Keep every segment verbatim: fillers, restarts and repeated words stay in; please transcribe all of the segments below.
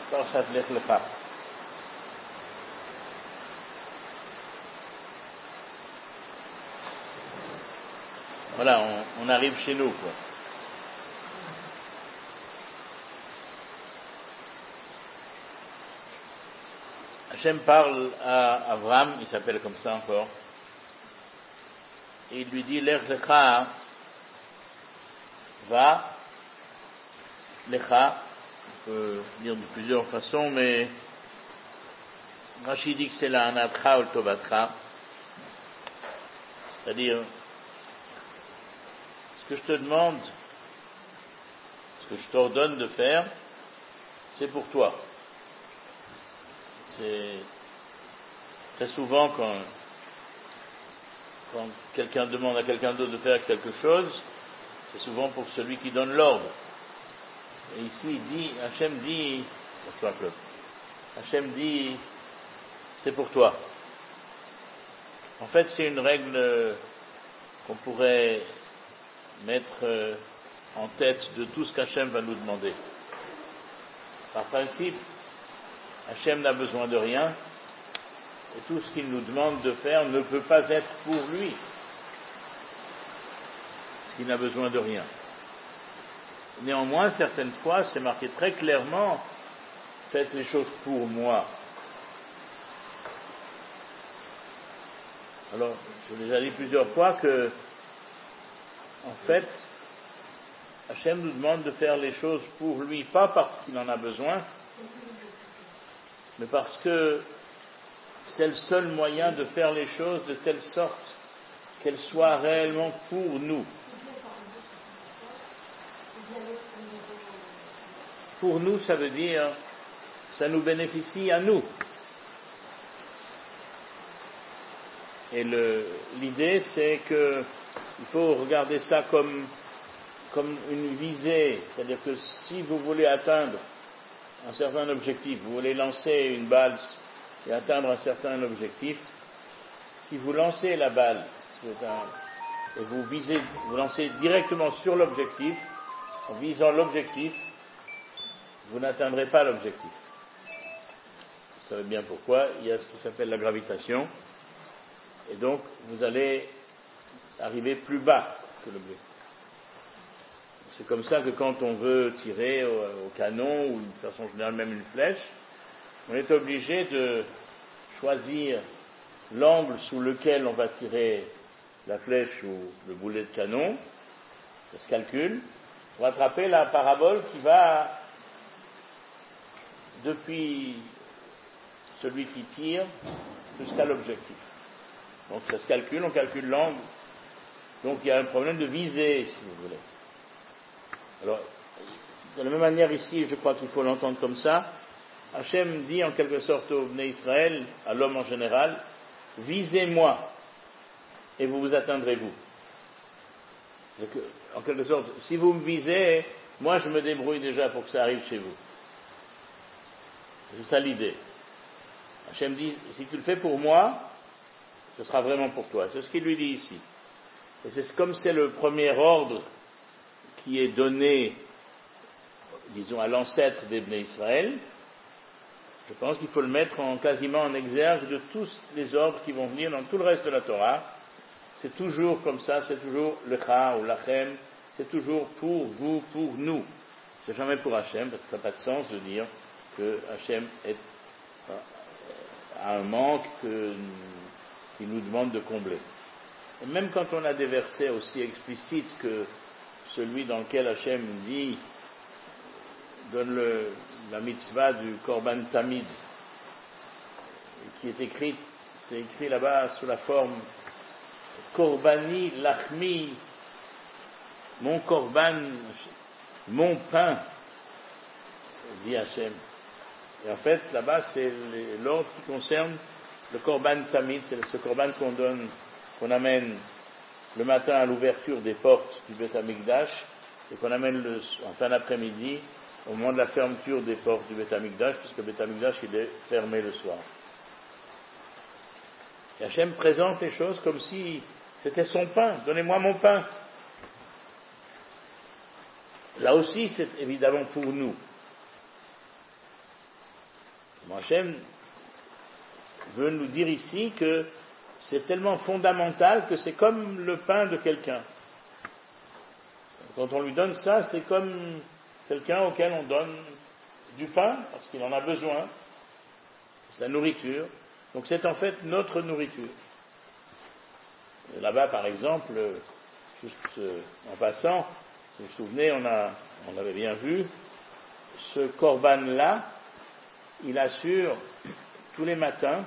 Parashat Lech Lecha. Voilà, on, on arrive chez nous, quoi. Hachem parle à Abraham, il s'appelle comme ça encore, et il lui dit, Lech Lecha, va, Lecha, on peut dire de plusieurs façons, mais Rashi dit que c'est la Anatra ou Tovatra, c'est-à-dire, ce que je te demande, ce que je t'ordonne de faire, c'est pour toi. C'est très souvent quand, quand quelqu'un demande à quelqu'un d'autre de faire quelque chose, c'est souvent pour celui qui donne l'ordre. Et ici, il dit, Hachem dit, Hachem dit, c'est pour toi. En fait, c'est une règle qu'on pourrait mettre en tête de tout ce qu'Hachem va nous demander. Par principe, Hachem n'a besoin de rien, et tout ce qu'il nous demande de faire ne peut pas être pour lui. Il n'a besoin de rien. Néanmoins, certaines fois, c'est marqué très clairement, faites les choses pour moi. Alors, je l'ai déjà dit plusieurs fois que, en fait, Hachem nous demande de faire les choses pour lui, pas parce qu'il en a besoin, mais parce que c'est le seul moyen de faire les choses de telle sorte qu'elles soient réellement pour nous. Pour nous, ça veut dire, ça nous bénéficie à nous. Et le, l'idée, c'est que il faut regarder ça comme, comme une visée, c'est-à-dire que si vous voulez atteindre un certain objectif, vous voulez lancer une balle et atteindre un certain objectif, si vous lancez la balle et vous visez, vous lancez directement sur l'objectif, en visant l'objectif, vous n'atteindrez pas l'objectif. Vous savez bien pourquoi, il y a ce qui s'appelle la gravitation, et donc vous allez arriver plus bas que l'objectif. C'est comme ça que quand on veut tirer au, au canon, ou de façon générale même une flèche, on est obligé de choisir l'angle sous lequel on va tirer la flèche ou le boulet de canon, ça se calcule, pour attraper la parabole qui va depuis celui qui tire jusqu'à l'objectif. Donc ça se calcule, on calcule l'angle, donc il y a un problème de visée, si vous voulez. Alors, de la même manière ici, je crois qu'il faut l'entendre comme ça, Hachem dit en quelque sorte au Bnei Israël, à l'homme en général, visez-moi, et vous vous atteindrez vous. Donc, en quelque sorte, si vous me visez, moi je me débrouille déjà pour que ça arrive chez vous. C'est ça l'idée. Hachem dit, si tu le fais pour moi, ce sera vraiment pour toi. C'est ce qu'il lui dit ici. Et c'est comme c'est le premier ordre qui est donné, disons, à l'ancêtre des Bnei Israël, je pense qu'il faut le mettre en, quasiment en exergue de tous les ordres qui vont venir dans tout le reste de la Torah. C'est toujours comme ça, c'est toujours lecha ou lachem, c'est toujours pour vous, pour nous. C'est jamais pour Hachem, parce que ça n'a pas de sens de dire que Hachem est, a un manque que, qu'il nous demande de combler. Et même quand on a des versets aussi explicites que celui dans lequel Hachem dit, donne le, la mitzvah du Korban Tamid, qui est écrit, c'est écrit là-bas sous la forme Korbani Lachmi, mon Korban, mon pain, dit Hachem. Et en fait, là-bas, c'est l'ordre qui concerne le Korban Tamid, c'est ce Korban qu'on donne, qu'on amène le matin à l'ouverture des portes du Beth Amikdash et qu'on amène le, en fin d'après-midi au moment de la fermeture des portes du Beth Amikdash, puisque le Beth Amikdash il est fermé le soir. Et Hachem présente les choses comme si c'était son pain. Donnez-moi mon pain. Là aussi, c'est évidemment pour nous. Hachem veut nous dire ici que c'est tellement fondamental que c'est comme le pain de quelqu'un. Quand on lui donne ça, c'est comme quelqu'un auquel on donne du pain, parce qu'il en a besoin, sa nourriture. Donc c'est en fait notre nourriture. Et là-bas, par exemple, juste en passant, vous vous souvenez, on, a, on avait bien vu, ce korban-là, il assure tous les matins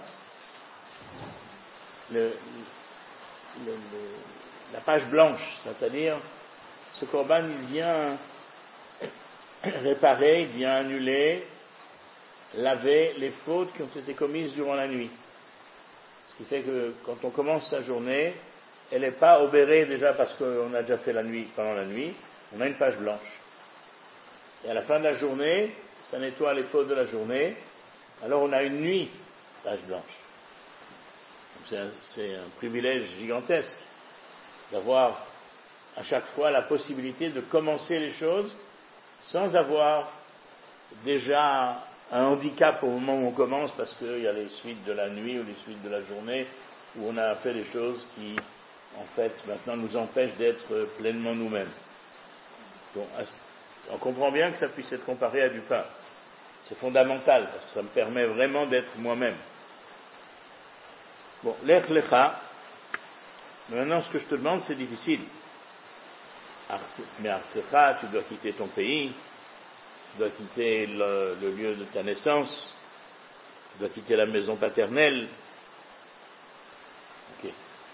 le, le, le, la page blanche, c'est-à-dire ce korban, il vient réparer, il vient annuler, laver les fautes qui ont été commises durant la nuit. Ce qui fait que quand on commence sa journée, elle n'est pas obérée déjà parce qu'on a déjà fait la nuit, pendant la nuit, on a une page blanche. Et à la fin de la journée, ça nettoie les fautes de la journée, alors on a une nuit, page blanche. Donc c'est, un, c'est un privilège gigantesque d'avoir à chaque fois la possibilité de commencer les choses sans avoir déjà un handicap au moment où on commence parce qu'il y a les suites de la nuit ou les suites de la journée où on a fait des choses qui, en fait, maintenant nous empêchent d'être pleinement nous-mêmes. Donc, on comprend bien que ça puisse être comparé à du pain. C'est fondamental parce que ça me permet vraiment d'être moi-même. Bon, l'ech lecha. Maintenant, ce que je te demande, c'est difficile. Mais Artsecha, tu dois quitter ton pays, tu dois quitter le, le lieu de ta naissance, tu dois quitter la maison paternelle. Ok.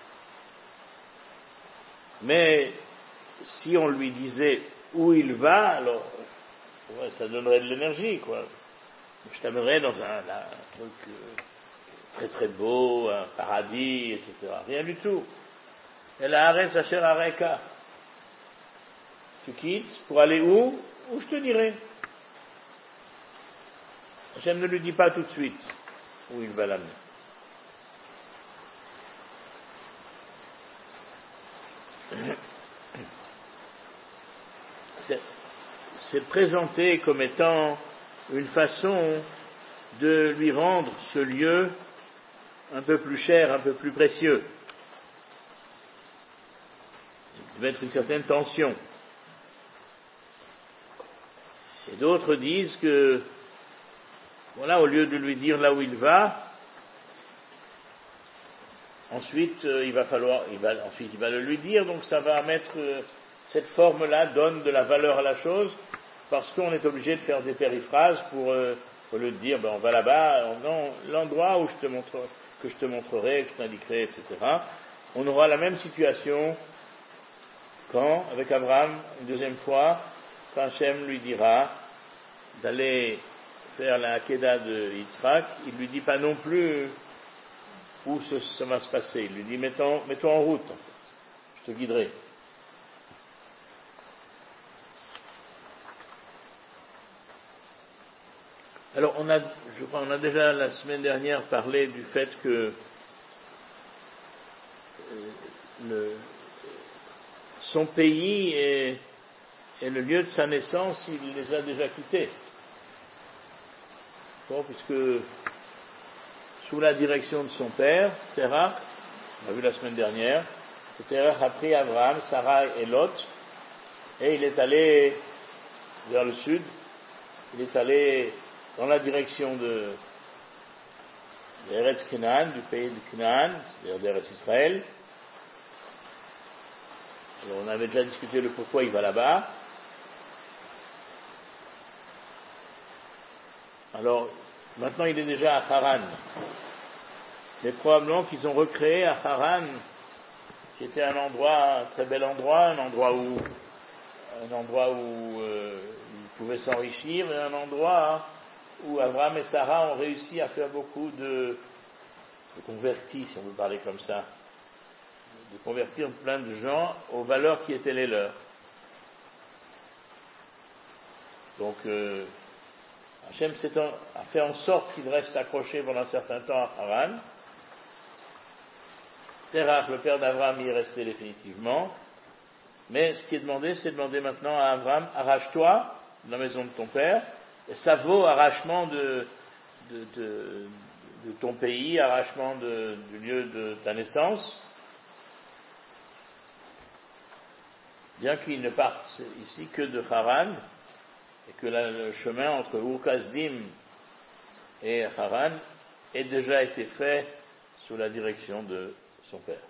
Mais si on lui disait où il va, alors ouais, ça donnerait de l'énergie, quoi. Je t'amènerais dans un, un truc euh, très très beau, un paradis, et cetera. Rien du tout. Et la Haaretz Asher Areka. Tu quittes pour aller où? Où je te dirai. Hachem ne lui dit pas tout de suite où il va l'amener. C'est, c'est présenté comme étant une façon de lui rendre ce lieu un peu plus cher, un peu plus précieux. De mettre une certaine tension. Et d'autres disent que, voilà, au lieu de lui dire là où il va, ensuite euh, il va falloir, il va, ensuite il va le lui dire, donc ça va mettre, euh, cette forme-là donne de la valeur à la chose, parce qu'on est obligé de faire des périphrases pour, euh, au lieu de dire, ben on va là-bas, non, l'endroit où je te montre, que je te montrerai, que je t'indiquerai, et cetera. On aura la même situation quand, avec Abraham, une deuxième fois, quand Hachem lui dira d'aller faire la Hakeda de Yitzhak, il lui dit pas non plus où ce, ça va se passer. Il lui dit mets-toi, mets-toi en route, en fait. Je te guiderai. Alors on a, je crois, on a déjà la semaine dernière parlé du fait que le, son pays est Et le lieu de sa naissance, il les a déjà quittés. Bon, puisque sous la direction de son père, Terach, on a vu la semaine dernière, que Terach a pris Abraham, Sarah et Lot, et il est allé vers le sud, il est allé dans la direction de d'Eretz Canaan, du pays de Canaan, c'est-à-dire d'Eretz Israël. Alors, on avait déjà discuté le pourquoi il va là-bas. Alors, maintenant il est déjà à Haran. Mais probablement qu'ils ont recréé à Haran, qui était un endroit, un très bel endroit, un endroit où, un endroit où euh, ils pouvaient s'enrichir, mais un endroit où Abraham et Sarah ont réussi à faire beaucoup de, de convertis, si on veut parler comme ça, de convertir plein de gens aux valeurs qui étaient les leurs. Donc, euh, Hachem a fait en sorte qu'il reste accroché pendant un certain temps à Haran. Terach, le père d'Abraham, y est resté définitivement. Mais ce qui est demandé, c'est de demander maintenant à Abraham, arrache-toi de la maison de ton père. Et ça vaut arrachement de, de, de, de ton pays, arrachement de, du lieu de ta naissance, bien qu'ils ne partent ici que de Haran, et que la, le chemin entre Ur-Kasdim et Haran ait déjà été fait sous la direction de son père.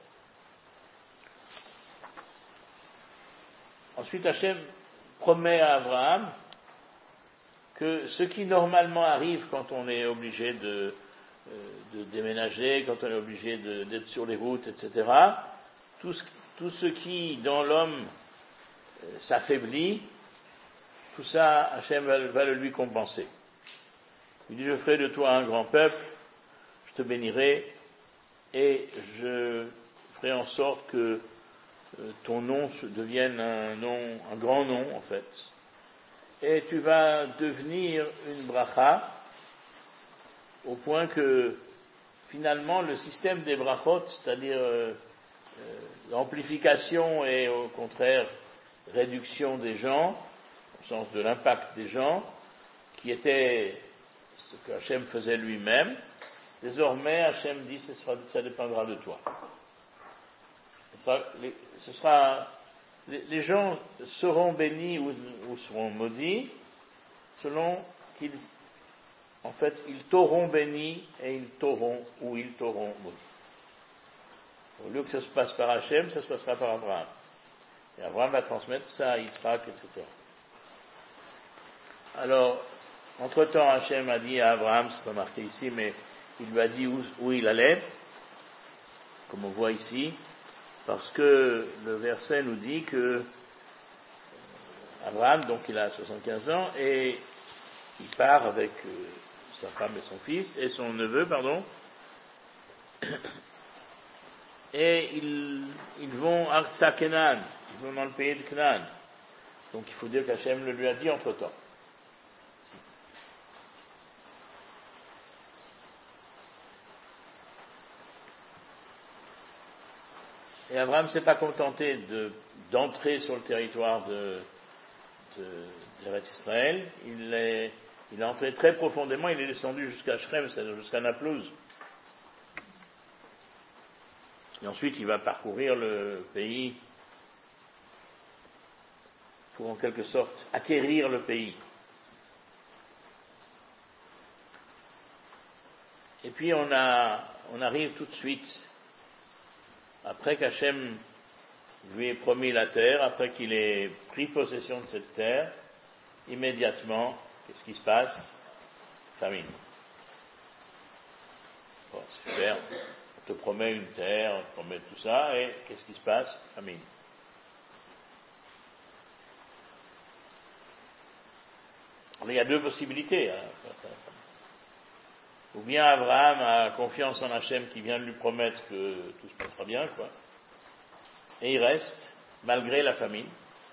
Ensuite, Hachem promet à Abraham que ce qui normalement arrive quand on est obligé de, de déménager, quand on est obligé de, d'être sur les routes, et cetera, tout ce, tout ce qui, dans l'homme, s'affaiblit, tout ça, Hachem va, va le lui compenser. Il dit, je ferai de toi un grand peuple, je te bénirai, et je ferai en sorte que ton nom devienne un nom, un grand nom en fait, et tu vas devenir une bracha, au point que finalement le système des brachot, c'est-à-dire euh, euh, l'amplification et au contraire réduction des gens, au sens de l'impact des gens, qui était ce que Hachem faisait lui-même, désormais Hachem dit ce sera, ça dépendra de toi. Ce sera, les, ce sera, les, les gens seront bénis ou, ou seront maudits selon qu'ils, en fait, ils t'auront béni et ils t'auront ou ils t'auront maudit. Au lieu que ça se passe par Hachem, ça se passera par Abraham. Et Abraham va transmettre ça à Yitzhak, et cetera. Alors, entre-temps, Hachem a dit à Abraham, c'est pas marqué ici, mais il lui a dit où, où il allait, comme on voit ici, parce que le verset nous dit que Abraham, donc il a soixante-quinze ans, et il part avec euh, sa femme et son fils, et son neveu, pardon, et ils, ils vont à Artsa Kenan, ils vont dans le pays de Canaan. Donc il faut dire qu'Hachem le lui a dit entre-temps. Et Abraham ne s'est pas contenté de, d'entrer sur le territoire de, de, d'Eretz Israël, il est, il est entré très profondément, il est descendu jusqu'à Shrem, c'est-à-dire jusqu'à Naplouse. Et ensuite, il va parcourir le pays pour en quelque sorte acquérir le pays. Et puis on a, on arrive tout de suite, après qu'Hachem lui ait promis la terre, après qu'il ait pris possession de cette terre, immédiatement, qu'est-ce qui se passe? Famine. Bon, super, on te promet une terre, on te promet tout ça, et qu'est-ce qui se passe? Famine. Alors, il y a deux possibilités. Hein. Ou bien Abraham a confiance en Hachem qui vient de lui promettre que tout se passera bien, quoi. Et il reste, malgré la famine.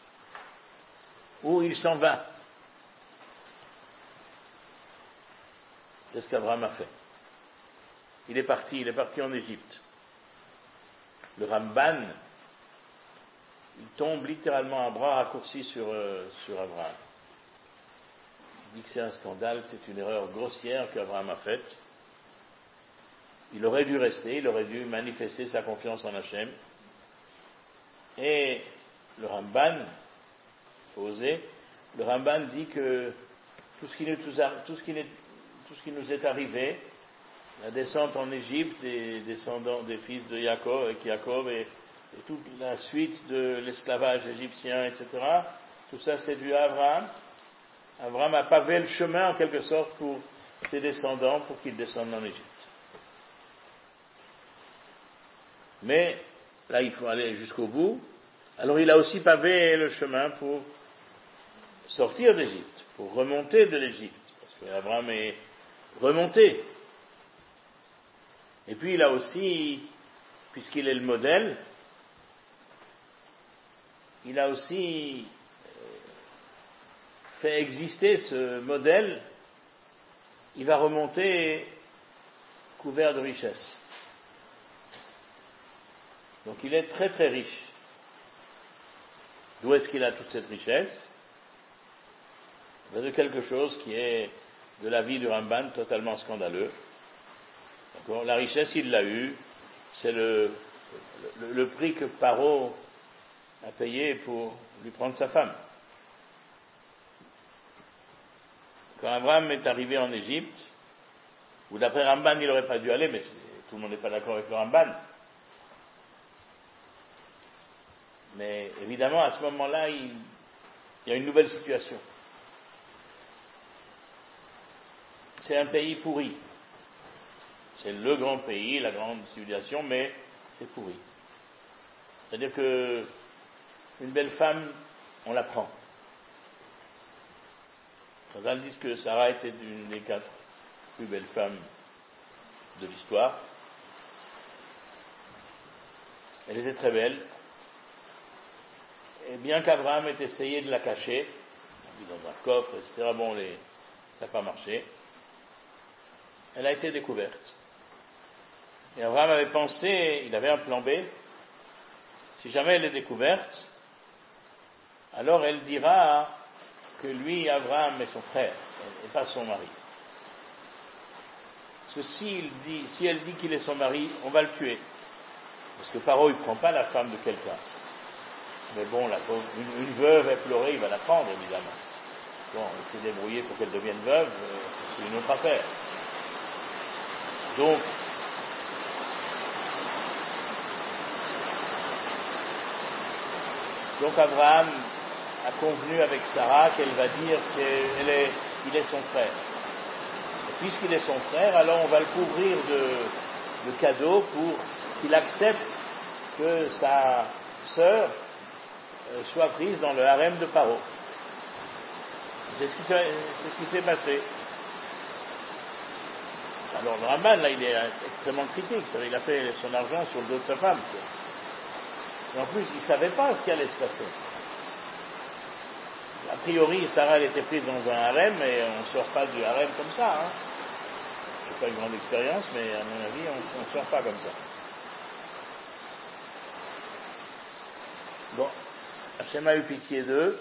Ou il s'en va. C'est ce qu'Abraham a fait. Il est parti, il est parti en Égypte. Le Ramban, il tombe littéralement à bras raccourcis sur, euh, sur Abraham. Il dit que c'est un scandale, que c'est une erreur grossière qu'Abraham a faite. Il aurait dû rester, il aurait dû manifester sa confiance en Hachem. Et le Ramban, il faut oser, le Ramban dit que tout ce qui nous, tout ce qui, tout ce qui nous est arrivé, la descente en Égypte des descendants des fils de Jacob, avec Jacob et, et toute la suite de l'esclavage égyptien, et cetera, tout ça c'est dû à Abraham. Abraham a pavé le chemin en quelque sorte pour ses descendants pour qu'ils descendent en Égypte. Mais là il faut aller jusqu'au bout. Alors il a aussi pavé le chemin pour sortir d'Égypte, pour remonter de l'Égypte, parce qu'Abraham est remonté. Et puis il a aussi, puisqu'il est le modèle, il a aussi fait exister ce modèle, il va remonter couvert de richesses. Donc il est très très riche. D'où est-ce qu'il a toute cette richesse? De quelque chose qui est de la vie du Ramban totalement scandaleux. D'accord ? La richesse, il l'a eue, c'est le, le, le prix que Paro a payé pour lui prendre sa femme. Quand Abraham est arrivé en Égypte, où d'après Ramban, il n'aurait pas dû aller, mais tout le monde n'est pas d'accord avec le Ramban. Mais évidemment, à ce moment-là, il, il y a une nouvelle situation. C'est un pays pourri. C'est le grand pays, la grande civilisation, mais c'est pourri. C'est-à-dire que une belle femme, on la prend. Chazal disent que Sarah était une des quatre plus belles femmes de l'histoire. Elle était très belle. Et bien qu'Abraham ait essayé de la cacher, dans un coffre, et cetera, bon, les, ça n'a pas marché. Elle a été découverte. Et Abraham avait pensé, il avait un plan B, si jamais elle est découverte, alors elle dira que lui, Abraham, est son frère, et pas son mari. Parce que s'il dit, si elle dit qu'il est son mari, on va le tuer. Parce que Paro, il ne prend pas la femme de quelqu'un. Mais bon, la pauvre, une, une veuve éplorée, il va la prendre, évidemment. Bon, il s'est débrouillé pour qu'elle devienne veuve, euh, c'est une autre affaire. Donc, donc Abraham a convenu avec Sarah qu'elle va dire qu'il est, il est son frère. Et puisqu'il est son frère, alors on va le couvrir de, de cadeaux pour qu'il accepte que sa sœur soit prise dans le harem de Paro. C'est ce qui, c'est ce qui s'est passé. Alors le Ramban, là, il est extrêmement critique. Il a fait son argent sur le dos de sa femme. Et en plus, il ne savait pas ce qui allait se passer. A priori, Sarah, elle était prise dans un harem, et on ne sort pas du harem comme ça. Hein. Je n'ai pas une grande expérience, mais à mon avis, on ne sort pas comme ça. Bon. Hachem a eu pitié d'eux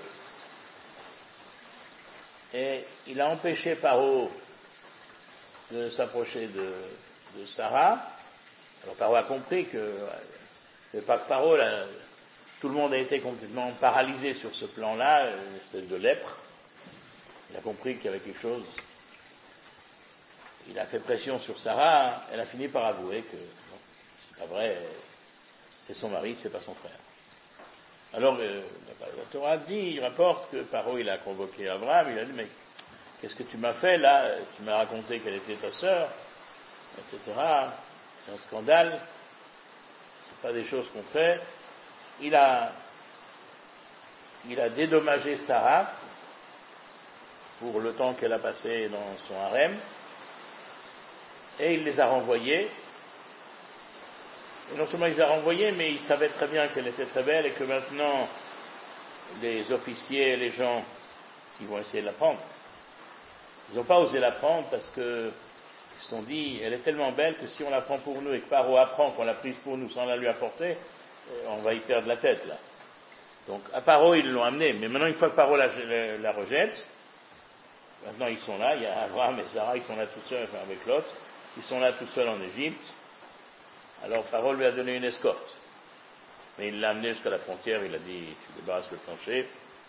et il a empêché Paro de s'approcher de, de Sarah. Alors Paro a compris que c'est pas que Paro, là, tout le monde a été complètement paralysé sur ce plan-là, une espèce de lèpre. Il a compris qu'il y avait quelque chose. Il a fait pression sur Sarah, elle a fini par avouer que non, c'est pas vrai, c'est son mari, c'est pas son frère. Alors, euh, la Torah dit, il rapporte que Paro, il a convoqué Abraham, il a dit, mais qu'est-ce que tu m'as fait là? Tu m'as raconté qu'elle était ta sœur, et cetera. C'est un scandale. C'est pas des choses qu'on fait. Il a, il a dédommagé Sarah pour le temps qu'elle a passé dans son harem, et il les a renvoyés. Et non seulement il les a renvoyés, mais il savait très bien qu'elle était très belle et que maintenant les officiers, les gens qui vont essayer de la prendre, ils n'ont pas osé la prendre parce que ils se sont dit, elle est tellement belle que si on la prend pour nous et que Paro apprend qu'on l'a prise pour nous sans la lui apporter, on va y perdre la tête là. Donc à Paro ils l'ont amenée, mais maintenant une fois que Paro la, la, la rejette, maintenant ils sont là, il y a Abraham et Sarah, ils sont là tout seuls, enfin avec l'autre, ils sont là tout seuls en Égypte. Alors Paro lui a donné une escorte, mais il l'a amené jusqu'à la frontière, il a dit tu débarrasses le plancher,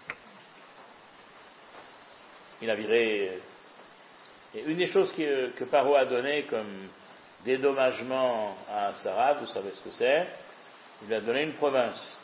il a viré. Et une des choses que, que Paro a donné comme dédommagement à Sarah, vous savez ce que c'est, il lui a donné une province.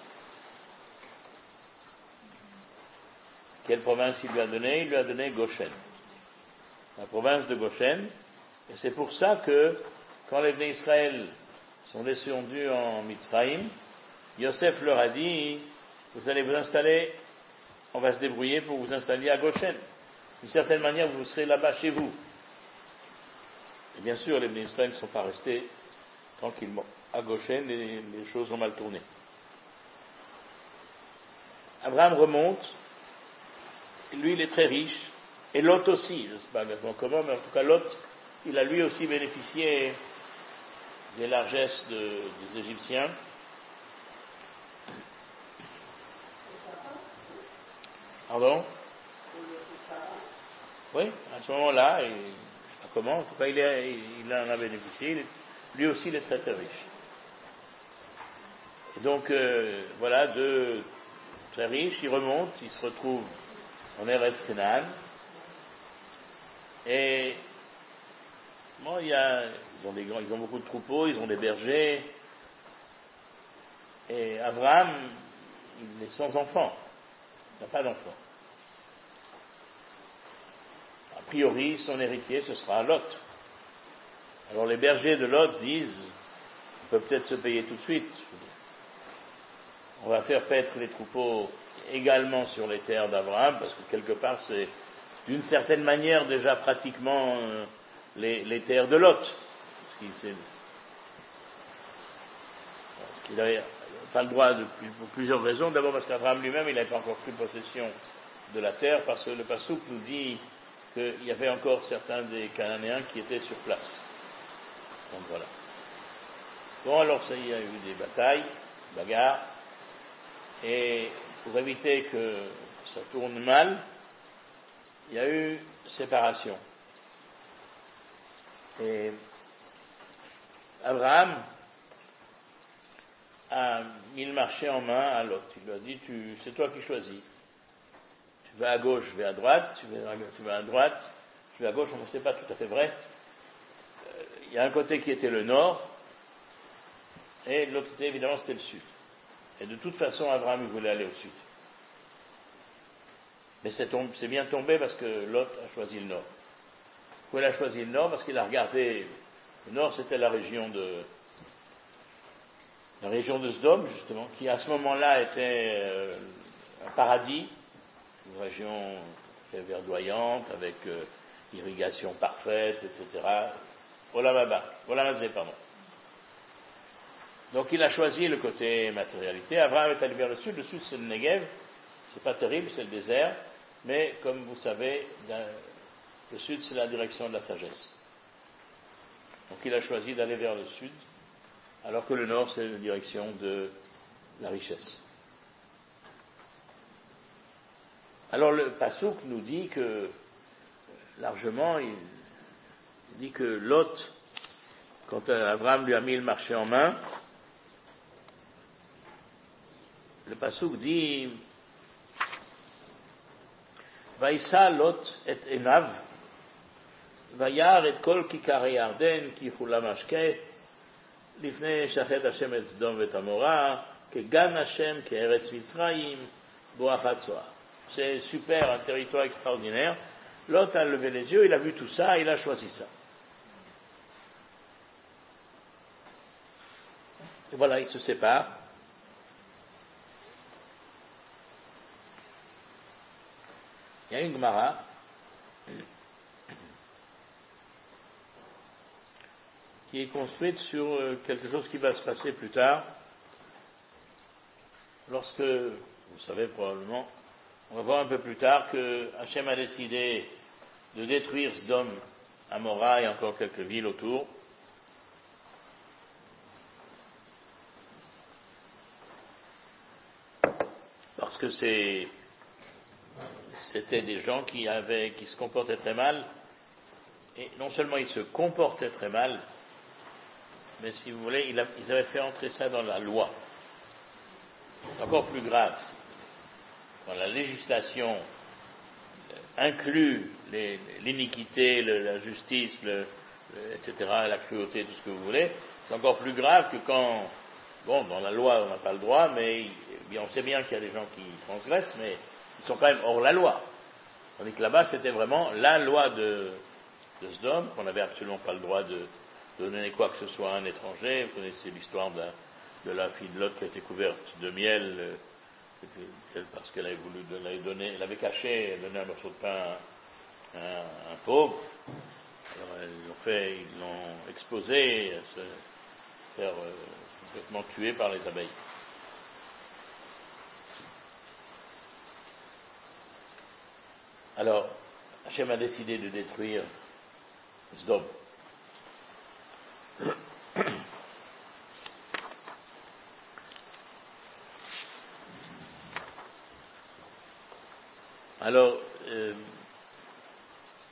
Quelle province il lui a donné? Il lui a donné Goshen, la province de Goshen, et c'est pour ça que quand les Bnei Israël sont descendus en Mitzrayim, Yosef leur a dit, vous allez vous installer, on va se débrouiller pour vous installer à Goshen. D'une certaine manière, vous serez là-bas chez vous. Et bien sûr, les Bnei Israël ne sont pas restés tranquillement à Goshen et les choses ont mal tourné. Abraham remonte, lui il est très riche, et Lot aussi, je ne sais pas exactement comment, mais en tout cas Lot, il a lui aussi bénéficié des largesses de, des Égyptiens. Pardon? Oui, à ce moment-là, il, comment, en tout cas, il, est, il en a bénéficié, lui aussi il est très très riche. Et donc, euh, voilà, deux très riches, ils remontent, ils se retrouvent en Eretz Canaan, et bon, il y a, ils ont des grands, ils ont beaucoup de troupeaux, ils ont des bergers, et Abraham, il est sans enfant, il n'a pas d'enfant. A priori, son héritier, ce sera Lot. Alors les bergers de Lot disent, on peut peut-être se payer tout de suite, on va faire paître les troupeaux également sur les terres d'Abraham, parce que quelque part c'est d'une certaine manière déjà pratiquement euh, les, les terres de Lot. Il n'avait pas le droit de, pour plusieurs raisons. D'abord parce qu'Abraham lui-même, il n'avait pas encore pris possession de la terre, parce que le Passouk nous dit qu'il y avait encore certains des Cananéens qui étaient sur place. Donc voilà. Bon, alors ça, il y a eu des batailles, bagarres, et pour éviter que ça tourne mal, il y a eu séparation. Et Abraham a mis le marché en main à Lot. Il lui a dit, tu, c'est toi qui choisis. Tu vas à gauche, je vais à droite, tu vas à, tu vas à droite, je vais à gauche, on ne sait pas tout à fait vrai. Euh, il y a un côté qui était le nord, et l'autre côté, évidemment, c'était le sud. Et de toute façon, Abraham voulait aller au sud. Mais c'est, tombé, c'est bien tombé parce que Lot a choisi le nord. Pourquoi il a choisi le nord? Parce qu'il a regardé, le nord c'était la région de, la région de Sodome, justement, qui à ce moment-là était euh, un paradis, une région très verdoyante, avec euh, irrigation parfaite, et cetera. Olamaba, Olamazé, pardon. Donc il a choisi le côté matérialité. Abraham est allé vers le sud. Le sud c'est le Negev. C'est pas terrible, c'est le désert. Mais comme vous savez, le sud c'est la direction de la sagesse. Donc il a choisi d'aller vers le sud, alors que le nord c'est la direction de la richesse. Alors le Passouk nous dit que, largement, il dit que Lot, quand Abraham lui a mis le marché en main, le Passouk dit Vaïssa Lot et Enav, Vayar et Kol Kikare Yarden, Ki Chulamashke, Lifne Shachet Hashem et Sdom et Amora, que Gan Hashem, que Eretz Mitzrayim, Boachat Zohar. C'est super, un territoire extraordinaire. Lot a levé les yeux, il a vu tout ça, il a choisi ça. Et voilà, ils se séparent. Il y a une Gemara qui est construite sur quelque chose qui va se passer plus tard, lorsque, vous savez probablement, on va voir un peu plus tard que Hachem a décidé de détruire Sodome, Amora et encore quelques villes autour. Parce que c'est, c'était des gens qui avaient, qui se comportaient très mal, et non seulement ils se comportaient très mal, mais si vous voulez, ils avaient fait entrer ça dans la loi. C'est encore plus grave. Dans la législation inclut les, l'iniquité, le, la justice, le, le, et cetera, la cruauté, tout ce que vous voulez, c'est encore plus grave que quand, bon, dans la loi on n'a pas le droit, mais bien, on sait bien qu'il y a des gens qui transgressent, mais ils sont quand même hors la loi. Tandis que là-bas c'était vraiment la loi de, de Sodome, qu'on n'avait absolument pas le droit de, de donner quoi que ce soit à un étranger. Vous connaissez l'histoire de, de la fille de Lot qui a été couverte de miel, euh, parce qu'elle avait voulu, elle avait donné, elle avait caché, elle donnait un morceau de pain à un, un pauvre. Alors ils l'ont fait, ils l'ont exposé, à se faire euh, complètement tuer par les abeilles. Alors, Hachem a décidé de détruire Sodome. Alors, euh,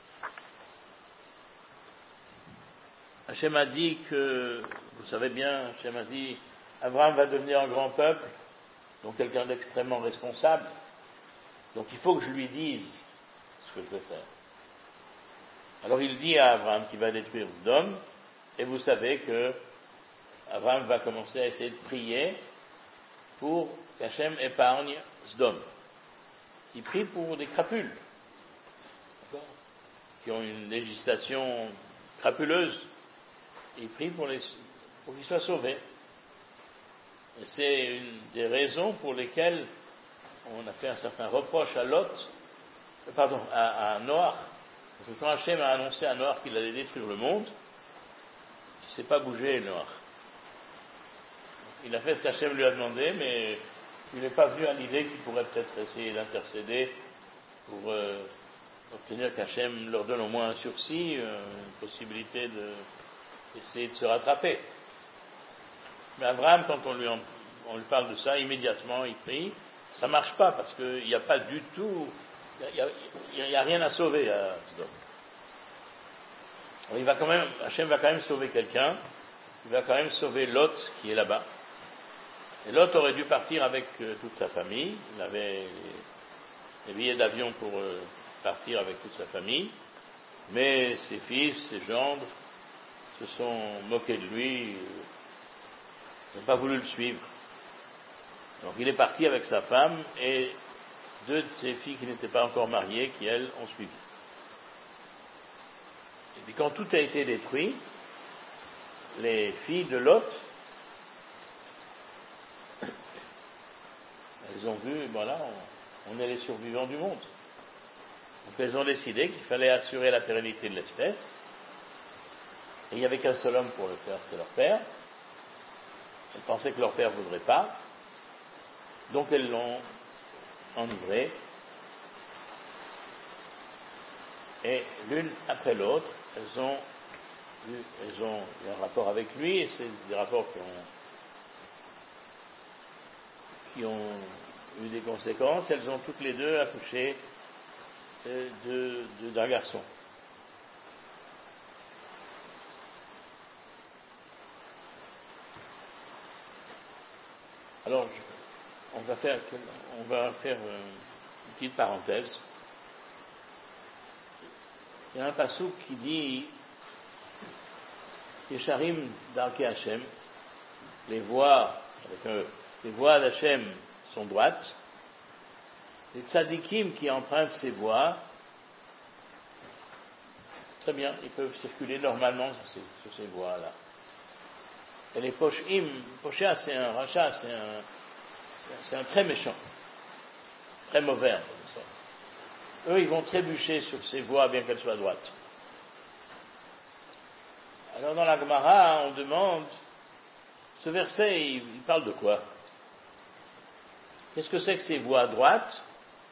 Hachem a dit que, vous savez bien, Hachem a dit, Abraham va devenir un grand peuple, donc quelqu'un d'extrêmement responsable. Donc il faut que je lui dise ce que je vais faire. Alors il dit à Abraham qu'il va détruire Sodome, et vous savez que Abraham va commencer à essayer de prier pour qu'Hachem épargne Sodome. Il prie pour des crapules, qui ont une législation crapuleuse. Il prie pour, les, pour qu'ils soient sauvés. Et c'est une des raisons pour lesquelles on a fait un certain reproche à Lot, pardon, à, à Noach. Parce que quand Hachem a annoncé à Noach qu'il allait détruire le monde, il ne s'est pas bougé, Noach. Il a fait ce qu'Hachem lui a demandé, mais il n'est pas venu à l'idée qu'il pourrait peut-être essayer d'intercéder pour euh, obtenir qu'Hachem leur donne au moins un sursis, euh, une possibilité de, d'essayer de se rattraper. Mais Abraham, quand on lui, en, on lui parle de ça, immédiatement il prie. Ça ne marche pas parce qu'il n'y a pas du tout, il n'y a, a, a rien à sauver à Sodome. Il va quand même, Hachem va quand même sauver quelqu'un, il va quand même sauver Lot qui est là-bas. Et Lot aurait dû partir avec euh, toute sa famille, il avait les, les billets d'avion pour euh, partir avec toute sa famille, mais ses fils, ses gendres se sont moqués de lui, euh, n'ont pas voulu le suivre. Donc il est parti avec sa femme et deux de ses filles qui n'étaient pas encore mariées, qui elles ont suivi. Et puis quand tout a été détruit, les filles de Lot, elles ont vu, voilà, on, on est les survivants du monde. Donc elles ont décidé qu'il fallait assurer la pérennité de l'espèce. Et il n'y avait qu'un seul homme pour le faire, c'était leur père. Elles pensaient que leur père ne voudrait pas. Donc elles l'ont enivré. Et l'une après l'autre, elles ont eu, elles ont eu un rapport avec lui, et c'est des rapports qui ont, qui ont eu des conséquences. Elles ont toutes les deux accouché de, de, d'un garçon. Alors, on va faire, on va faire une petite parenthèse. Il y a un passouk qui dit Yesharim Darkei Hashem, les voies, avec un, les voies d'Hachem sont droites. Les tzadikim qui empruntent ces voies, très bien, ils peuvent circuler normalement sur ces, sur ces voies-là. Et les poshim, poshéa c'est un rachat, c'est un, c'est un très méchant, très mauvais. Eux, ils vont trébucher sur ces voies, bien qu'elles soient droites. Alors dans la Gemara, on demande, ce verset, il, il parle de quoi? Qu'est-ce que c'est que ces voies droites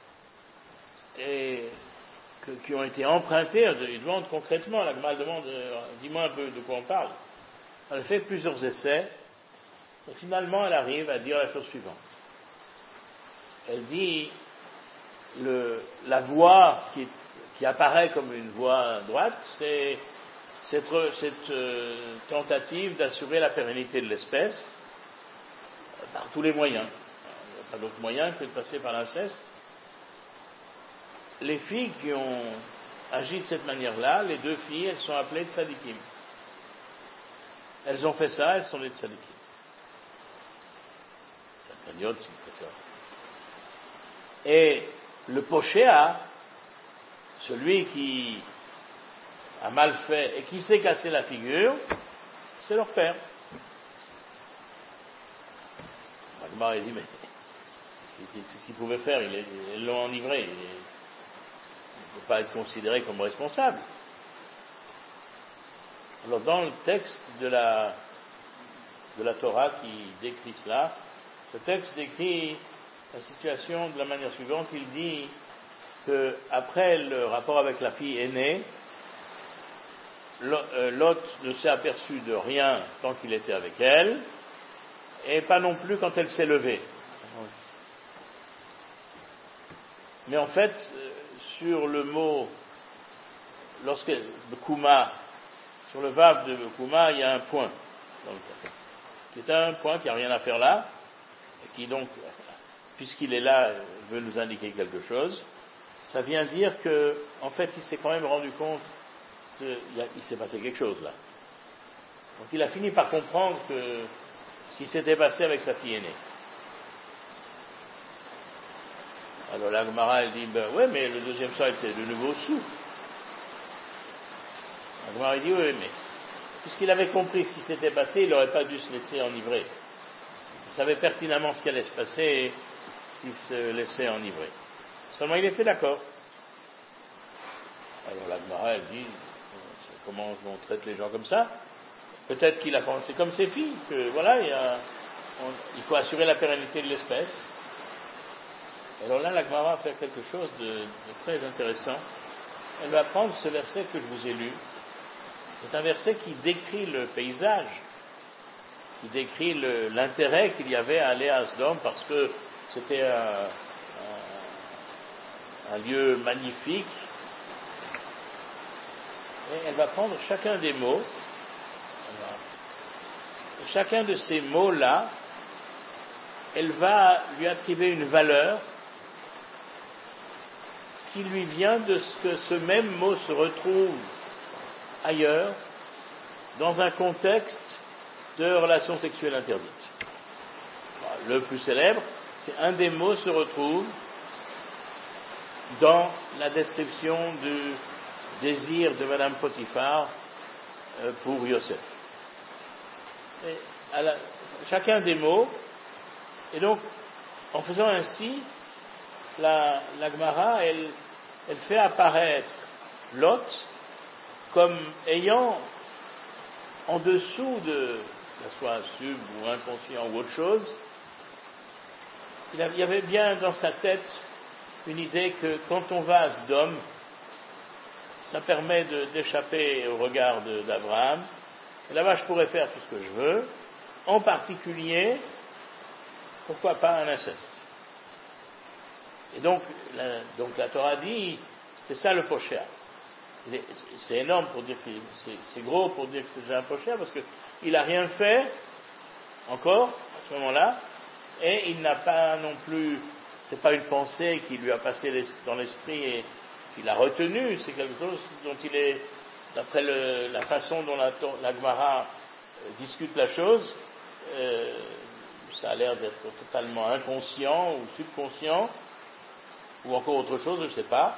et que, qui ont été empruntées? Il demande concrètement, la Gemara demande, dis-moi un peu de quoi on parle. Elle fait plusieurs essais, et finalement elle arrive à dire la chose suivante. Elle dit, le, la voie qui, qui apparaît comme une voie droite, c'est cette, cette euh, tentative d'assurer la pérennité de l'espèce euh, par tous les moyens. Il n'y a pas d'autre moyen que de passer par l'inceste. Les filles qui ont agi de cette manière-là, les deux filles, elles sont appelées tzadikim. Elles ont fait ça, elles sont des tzadikim. C'est un cagnotte, si vous préférez. Et le poshéa, celui qui a mal fait et qui s'est cassé la figure, c'est leur père. Magmar a dit, mais c'est ce qu'il pouvait faire, ils l'ont enivré, il ne peut pas être considéré comme responsable. Alors dans le texte de la, de la Torah qui décrit cela, ce texte décrit la situation de la manière suivante. Il dit qu'après le rapport avec la fille aînée, Lot ne s'est aperçu de rien tant qu'il était avec elle, et pas non plus quand elle s'est levée. Mais en fait, sur le mot, lorsque le Kuma, sur le Vav de Kouma, il y a un point, dans le texte, qui est un point qui n'a rien à faire là, et qui donc, puisqu'il est là, veut nous indiquer quelque chose. Ça vient dire que, en fait, il s'est quand même rendu compte qu'il il s'est passé quelque chose là. Donc il a fini par comprendre que ce qui s'était passé avec sa fille aînée. Alors la Gemara, elle dit, ben ouais, mais le deuxième soir était de nouveau sous. La Gemara, elle dit, oui, mais puisqu'il avait compris ce qui s'était passé, il n'aurait pas dû se laisser enivrer. Il savait pertinemment ce qui allait se passer et il se laissait enivrer. Seulement il était d'accord. Alors la Gemara, elle dit, comment on traite les gens comme ça? Peut-être qu'il a pensé comme ses filles, que voilà, il, y a, on, il faut assurer la pérennité de l'espèce. Alors là, la Gemara va faire quelque chose de, de très intéressant. Elle va prendre ce verset que je vous ai lu. C'est un verset qui décrit le paysage, qui décrit le, l'intérêt qu'il y avait à aller à Sodome, parce que c'était un, un, un lieu magnifique. Et elle va prendre chacun des mots. Et chacun de ces mots-là, elle va lui attribuer une valeur qui lui vient de ce que ce même mot se retrouve ailleurs, dans un contexte de relations sexuelles interdites. Le plus célèbre, c'est un des mots se retrouve dans la description du désir de Madame Potiphar pour Yosef. Et à la, chacun des mots, et donc, en faisant ainsi, la, la Gemara, elle, elle fait apparaître Lot comme ayant en dessous de, soit sub ou inconscient ou autre chose, il y avait bien dans sa tête une idée que quand on va à Sodome, ça permet de, d'échapper au regard de, d'Abraham. Et là-bas, je pourrais faire tout ce que je veux, en particulier, pourquoi pas un inceste. Et donc, la, donc la Torah dit, c'est ça le pocher. C'est énorme pour dire que c'est, c'est gros pour dire que c'est déjà un pocher, parce qu'il n'a rien fait encore à ce moment-là, et il n'a pas non plus, c'est pas une pensée qui lui a passé dans l'esprit et qu'il a retenu, c'est quelque chose dont il est, d'après le, la façon dont la, la Gemara euh, discute la chose, euh, ça a l'air d'être totalement inconscient ou subconscient, ou encore autre chose, je ne sais pas.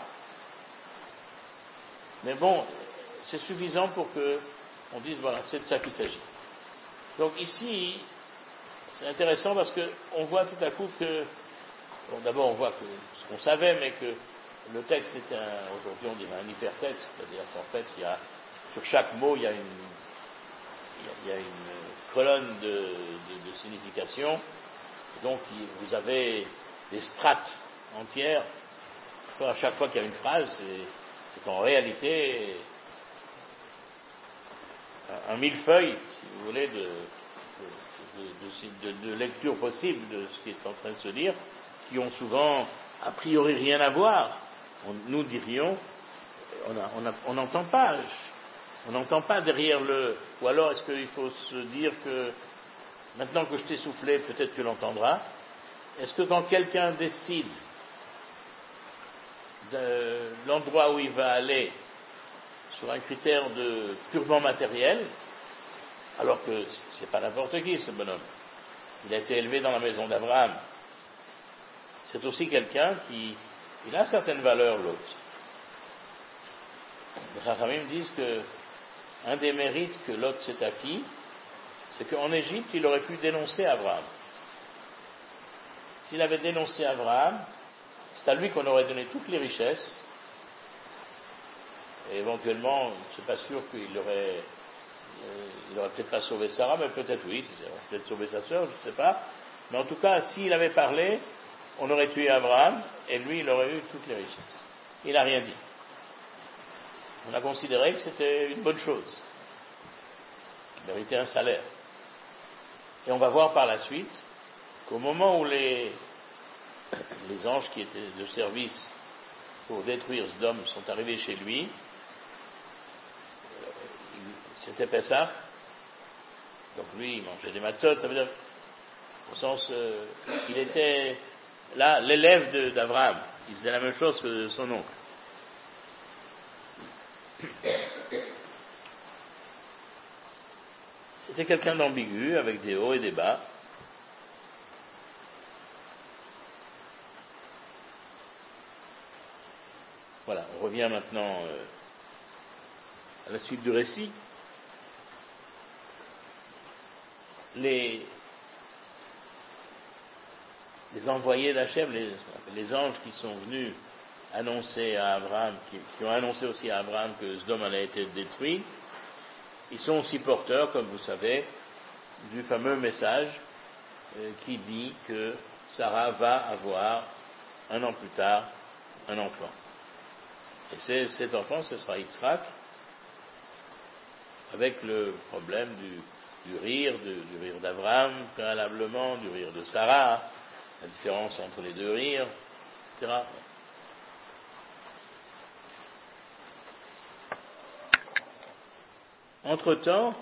Mais bon, c'est suffisant pour que on dise, voilà, c'est de ça qu'il s'agit. Donc ici, c'est intéressant parce qu'on voit tout à coup que, bon, d'abord on voit que ce qu'on savait, mais que le texte est un, aujourd'hui on dirait un hypertexte, c'est-à-dire qu'en fait, il y a, sur chaque mot, il y a une, il y a, il y a une colonne de, de, de signification. Donc vous avez des strates entières. À chaque fois qu'il y a une phrase, c'est, c'est qu'en réalité un, un millefeuille, si vous voulez, de, de, de, de, de lecture possible de ce qui est en train de se dire, qui ont souvent a priori rien à voir. On, nous dirions, on n'entend pas, on n'entend pas derrière le. Ou alors est-ce qu'il faut se dire que maintenant que je t'ai soufflé, peut-être tu l'entendras. Est-ce que quand quelqu'un décide de l'endroit où il va aller sur un critère de purement matériel, alors que c'est pas n'importe qui ce bonhomme, il a été élevé dans la maison d'Abraham, c'est aussi quelqu'un qui il a certaines valeurs, l'autre. Les Chachamim disent que un des mérites que Lot s'est acquis, c'est qu'en Égypte il aurait pu dénoncer Abraham. S'il avait dénoncé Abraham, c'est à lui qu'on aurait donné toutes les richesses, et éventuellement, je ne suis pas sûr qu'il aurait, euh, il aurait peut-être pas sauvé Sarah, mais peut-être oui, il aurait peut-être sauvé sa sœur, je ne sais pas. Mais en tout cas, s'il avait parlé, on aurait tué Abraham, et lui, il aurait eu toutes les richesses. Il n'a rien dit. On a considéré que c'était une bonne chose. Il méritait un salaire. Et on va voir par la suite qu'au moment où les les anges qui étaient de service pour détruire Sodome sont arrivés chez lui, c'était Pessah. Donc lui, il mangeait des matzot, ça veut dire, au sens, euh, il était là, l'élève de, d'Abraham. Il faisait la même chose que son oncle. C'était quelqu'un d'ambigu, avec des hauts et des bas. Voilà, on revient maintenant euh, à la suite du récit. Les, les envoyés d'Hachem, les, les anges qui sont venus annoncer à Abraham, qui, qui ont annoncé aussi à Abraham que Sodome allait être détruit, ils sont aussi porteurs, comme vous savez, du fameux message euh, qui dit que Sarah va avoir, un an plus tard, un enfant. Et c'est, cet enfant, ce sera Yitzhak, avec le problème du, du rire, du, du rire d'Abraham, préalablement, du rire de Sarah, la différence entre les deux rires, et cetera. Entre-temps,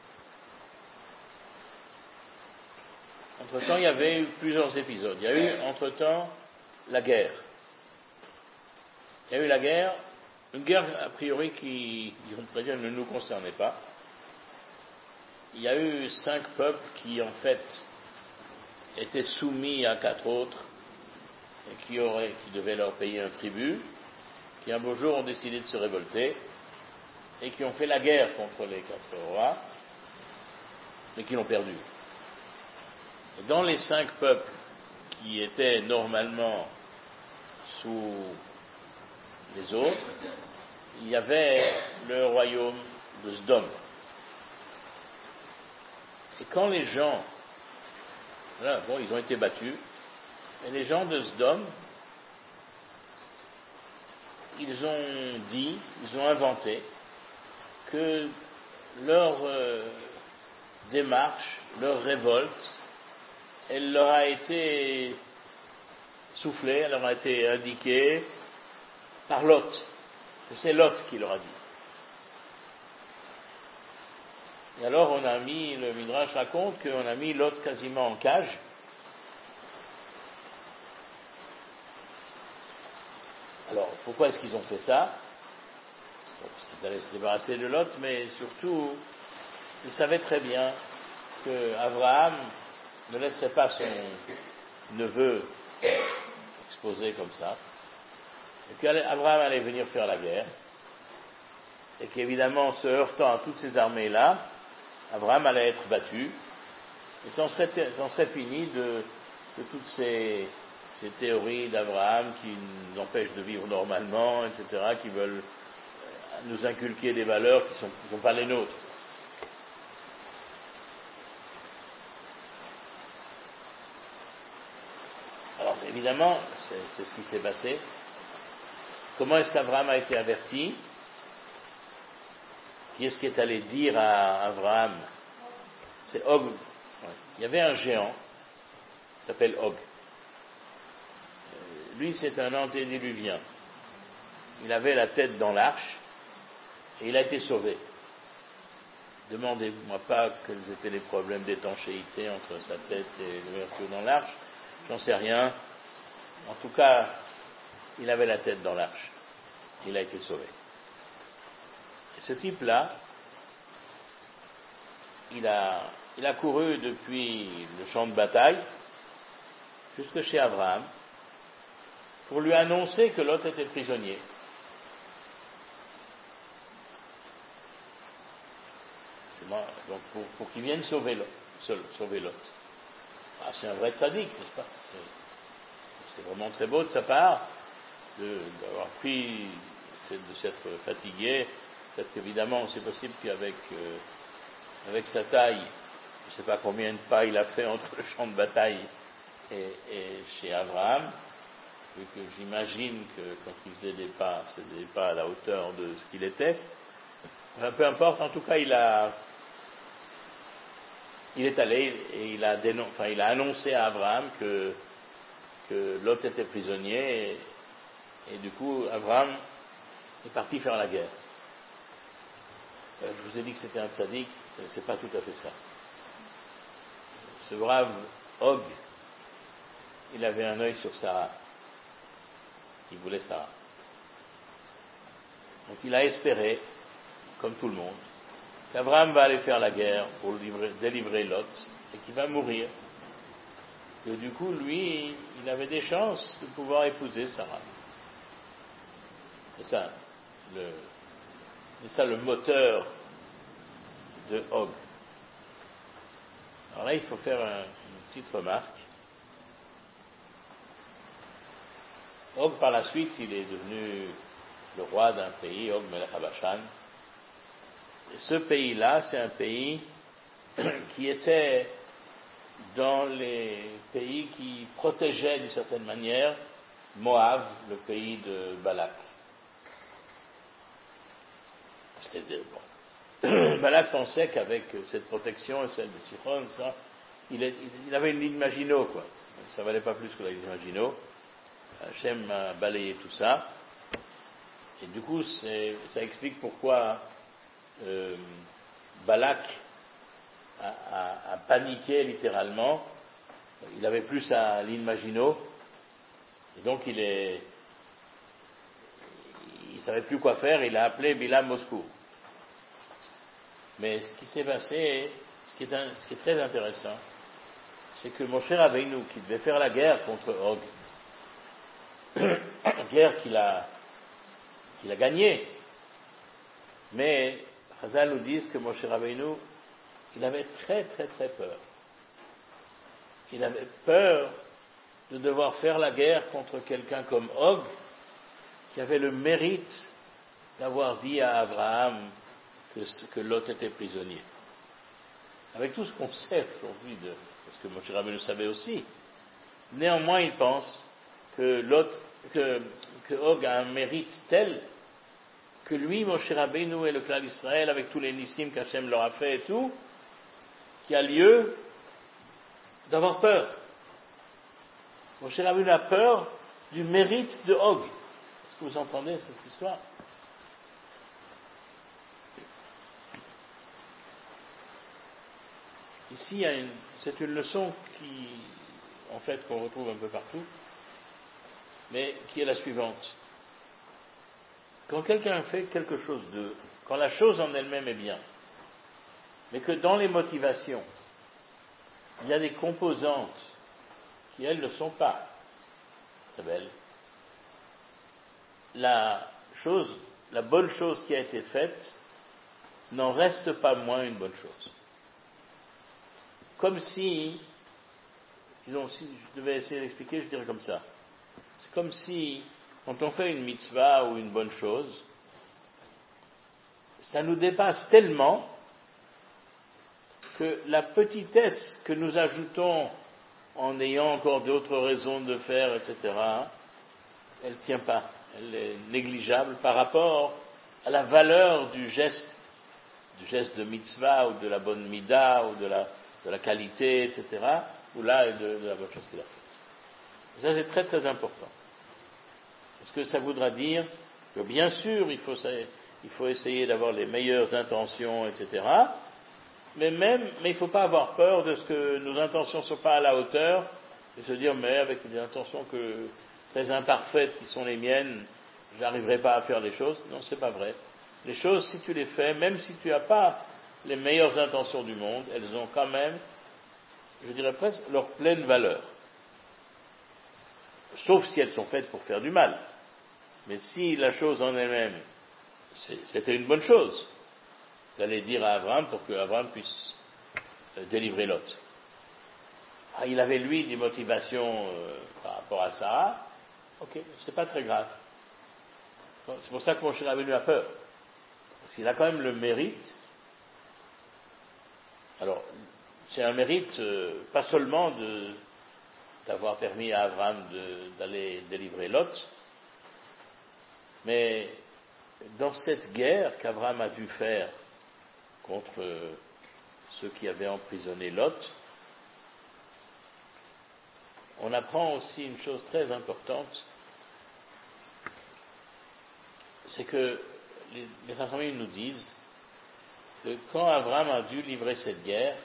entre-temps, il y avait eu plusieurs épisodes. Il y a eu, entre-temps, la guerre. Il y a eu la guerre, une guerre a priori qui, on pourrait dire, ne nous concernait pas. Il y a eu cinq peuples qui, en fait, étaient soumis à quatre autres et qui, auraient, qui devaient leur payer un tribut, qui un beau jour ont décidé de se révolter et qui ont fait la guerre contre les quatre rois, mais qui l'ont perdu. Et dans les cinq peuples qui étaient normalement sous les autres, il y avait le royaume de Sodome. Et quand les gens, voilà, bon, ils ont été battus, et les gens de Sodome, ils ont dit, ils ont inventé que leur euh, démarche, leur révolte, elle leur a été soufflée, elle leur a été indiquée par Lot. C'est Lot qui leur a dit. Et alors on a mis, le Midrash raconte qu'on a mis Lot quasiment en cage. Alors pourquoi est-ce qu'ils ont fait ça? Bon, parce qu'ils allaient se débarrasser de Lot, mais surtout, ils savaient très bien que Abraham ne laisserait pas son neveu exposé comme ça, et qu'Abraham allait venir faire la guerre, et qu'évidemment, se heurtant à toutes ces armées-là, Abraham allait être battu, et s'en serait, s'en serait fini de, de toutes ces, ces théories d'Abraham qui nous empêchent de vivre normalement, et cetera, qui veulent nous inculquer des valeurs qui ne sont, qui sont pas les nôtres. Alors évidemment, c'est, c'est ce qui s'est passé. Comment est-ce qu'Abraham a été averti? Qui est-ce qui est allé dire à Abraham? C'est Og. Ouais. Il y avait un géant, qui s'appelle Og. Lui, c'est un antédiluvien. Il avait la tête dans l'arche, et il a été sauvé. Demandez-moi pas quels étaient les problèmes d'étanchéité entre sa tête et l'ouverture dans l'arche. J'en sais rien. En tout cas, il avait la tête dans l'arche. Il a été sauvé. Et ce type-là, il a, il a couru depuis le champ de bataille jusque chez Abraham pour lui annoncer que Lot était prisonnier. Donc pour, pour qu'il vienne sauver Lot. Sauver Lot. Ah, c'est un vrai tzaddik, n'est-ce pas? C'est, c'est vraiment très beau de sa part de, d'avoir pris, de s'être fatigué. Peut-être qu'évidemment, c'est possible qu'avec euh, avec sa taille, je ne sais pas combien de pas il a fait entre le champ de bataille et, et chez Abraham, vu que j'imagine que quand il faisait des pas, c'était des pas à la hauteur de ce qu'il était. Enfin, peu importe, en tout cas, il a il est allé et il a, dénon- enfin, il a annoncé à Abraham que, que Lot était prisonnier et, et du coup Abraham est parti faire la guerre. Euh, je vous ai dit que c'était un tzaddik, c'est pas tout à fait ça. Ce brave Og, il avait un œil sur Sarah. Il voulait Sarah. Donc il a espéré, comme tout le monde, qu'Abraham va aller faire la guerre pour livrer, délivrer Lot et qu'il va mourir. Et du coup, lui, il avait des chances de pouvoir épouser Sarah. C'est ça, le, c'est ça le moteur de Og. Alors là, il faut faire un, une petite remarque. Og, par la suite, il est devenu le roi d'un pays, Og Melech HaBashan. Et ce pays-là, c'est un pays qui était dans les pays qui protégeaient d'une certaine manière Moab, le pays de Balak. C'était bon. Balak pensait qu'avec cette protection et celle de Sichon, ça, il, est, il avait une ligne Maginot, quoi. Ça valait pas plus que la ligne Maginot. Hachem a balayé tout ça. Et du coup, c'est, ça explique pourquoi euh, Balak a, a, a paniqué littéralement. Il avait plus sa ligne Maginot. Et donc il est, il savait plus quoi faire. Il a appelé Bilam Moscou. Mais ce qui s'est passé, ce qui est, un, ce qui est très intéressant, c'est que Moshe Rabbeinu, qui devait faire la guerre contre Og, guerre qu'il a, qu'il a gagnée, mais Chazal nous dit que Moshe Rabbeinu, il avait très très très peur. Il avait peur de devoir faire la guerre contre quelqu'un comme Og, qui avait le mérite d'avoir dit à Abraham que, que Lot était prisonnier. Avec tout ce qu'on sait aujourd'hui, de, parce que Moshe Rabbeinu savait aussi, néanmoins il pense que Lot, que, que Og a un mérite tel que lui, Moshe Rabbeinu et le clan d'Israël, avec tous les nissim qu'Hachem leur a fait et tout, qu'il y a lieu d'avoir peur. Moshe Rabbeinu a peur du mérite de Og. Est-ce que vous entendez cette histoire? Ici, il y a une, c'est une leçon qui, en fait, qu'on retrouve un peu partout, mais qui est la suivante. Quand quelqu'un fait quelque chose de, quand la chose en elle-même est bien, mais que dans les motivations, il y a des composantes qui, elles, ne sont pas très belles, la chose, la bonne chose qui a été faite n'en reste pas moins une bonne chose. Comme si, disons, si je devais essayer d'expliquer, je dirais comme ça. C'est comme si, quand on fait une mitzvah ou une bonne chose, ça nous dépasse tellement que la petitesse que nous ajoutons en ayant encore d'autres raisons de faire, et cetera, elle ne tient pas, elle est négligeable par rapport à la valeur du geste, du geste de mitzvah ou de la bonne mida ou de la, de la qualité, et cetera, ou là, de, de la bonne chose qu'il a faite. Ça, c'est très très important. Parce que ça voudra dire que bien sûr, il faut, il faut essayer d'avoir les meilleures intentions, et cetera, mais même, mais il ne faut pas avoir peur de ce que nos intentions ne sont pas à la hauteur, et se dire, mais avec des intentions que, très imparfaites qui sont les miennes, je n'arriverai pas à faire les choses. Non, c'est pas vrai. Les choses, si tu les fais, même si tu n'as pas les meilleures intentions du monde, elles ont quand même, je dirais presque, leur pleine valeur. Sauf si elles sont faites pour faire du mal. Mais si la chose en elle-même, c'était une bonne chose, d'aller dire à Abraham pour que Abraham puisse euh, délivrer Lot. Ah, il avait lui des motivations euh, par rapport à Sarah, ok, c'est pas très grave. C'est pour ça que Moshe Rabbeinu a peur. Parce qu'il a quand même le mérite. Alors, c'est un mérite euh, pas seulement de, d'avoir permis à Abraham de, d'aller délivrer Lot, mais dans cette guerre qu'Abraham a dû faire contre ceux qui avaient emprisonné Lot, on apprend aussi une chose très importante, c'est que les, les Chachamim nous disent que quand Abraham a dû livrer cette guerre,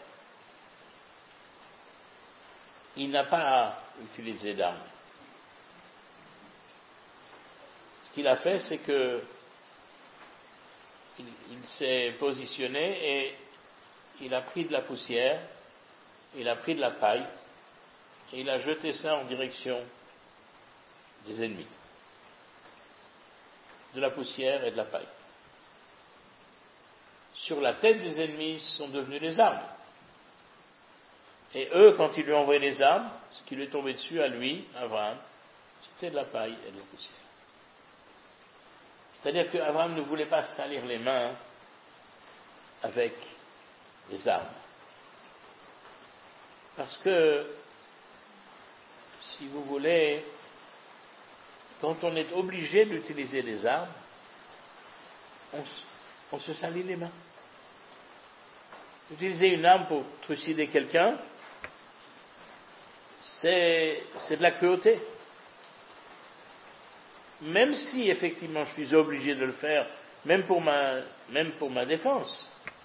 il n'a pas utilisé d'armes. Ce qu'il a fait, c'est que il, il s'est positionné et il a pris de la poussière, il a pris de la paille et il a jeté ça en direction des ennemis. De la poussière et de la paille. Sur la tête des ennemis sont devenus des armes. Et eux, quand ils lui ont envoyé les armes, ce qui lui est tombé dessus à lui, Abraham, c'était de la paille et de la poussière. C'est-à-dire qu'Abraham ne voulait pas salir les mains avec les armes. Parce que, si vous voulez, quand on est obligé d'utiliser des armes, on, on se salit les mains. Utiliser une arme pour trucider quelqu'un, c'est, c'est de la cruauté. Même si effectivement je suis obligé de le faire, même pour ma, même pour ma défense.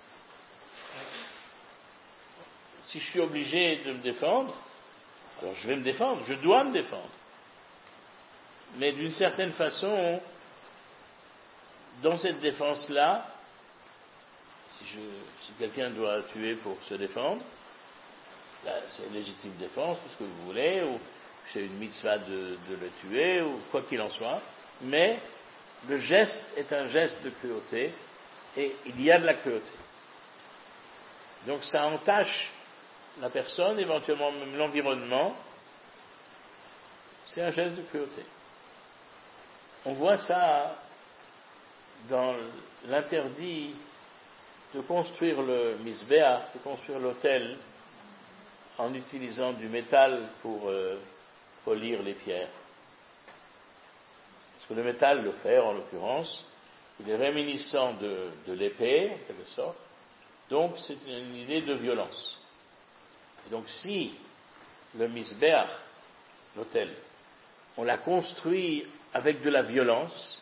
Si je suis obligé de me défendre, alors je vais me défendre, je dois me défendre. Mais d'une certaine façon, dans cette défense-là, si, je, si quelqu'un doit tuer pour se défendre, là, c'est une légitime défense, tout ce que vous voulez, ou c'est une mitzvah de, de le tuer, ou quoi qu'il en soit, mais le geste est un geste de cruauté, et il y a de la cruauté. Donc ça entache la personne, éventuellement même l'environnement, c'est un geste de cruauté. On voit ça dans l'interdit de construire le misbéach, de construire l'autel en utilisant du métal pour euh, polir les pierres. Parce que le métal, le fer en l'occurrence, il est réminiscent de, de l'épée, en quelque sorte, donc c'est une idée de violence. Et donc si le misbéach, l'autel, on l'a construit avec de la violence,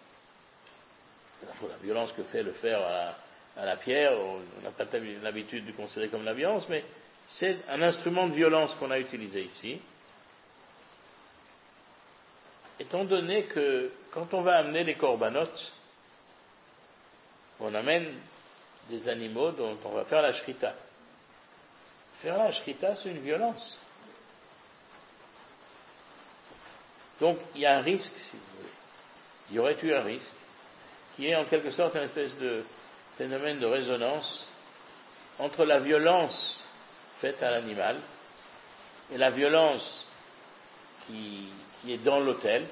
la violence que fait le fer à, à la pierre, on n'a pas l'habitude de considérer comme la violence, mais c'est un instrument de violence qu'on a utilisé ici. Étant donné que quand on va amener les corbanotes, on amène des animaux dont on va faire la shrita. Faire la shrita, c'est une violence. Donc, il y a un risque, si vous voulez. Il y aurait eu un risque, qui est en quelque sorte une espèce de phénomène de résonance entre la violence faite à l'animal et la violence qui, qui est dans l'autel.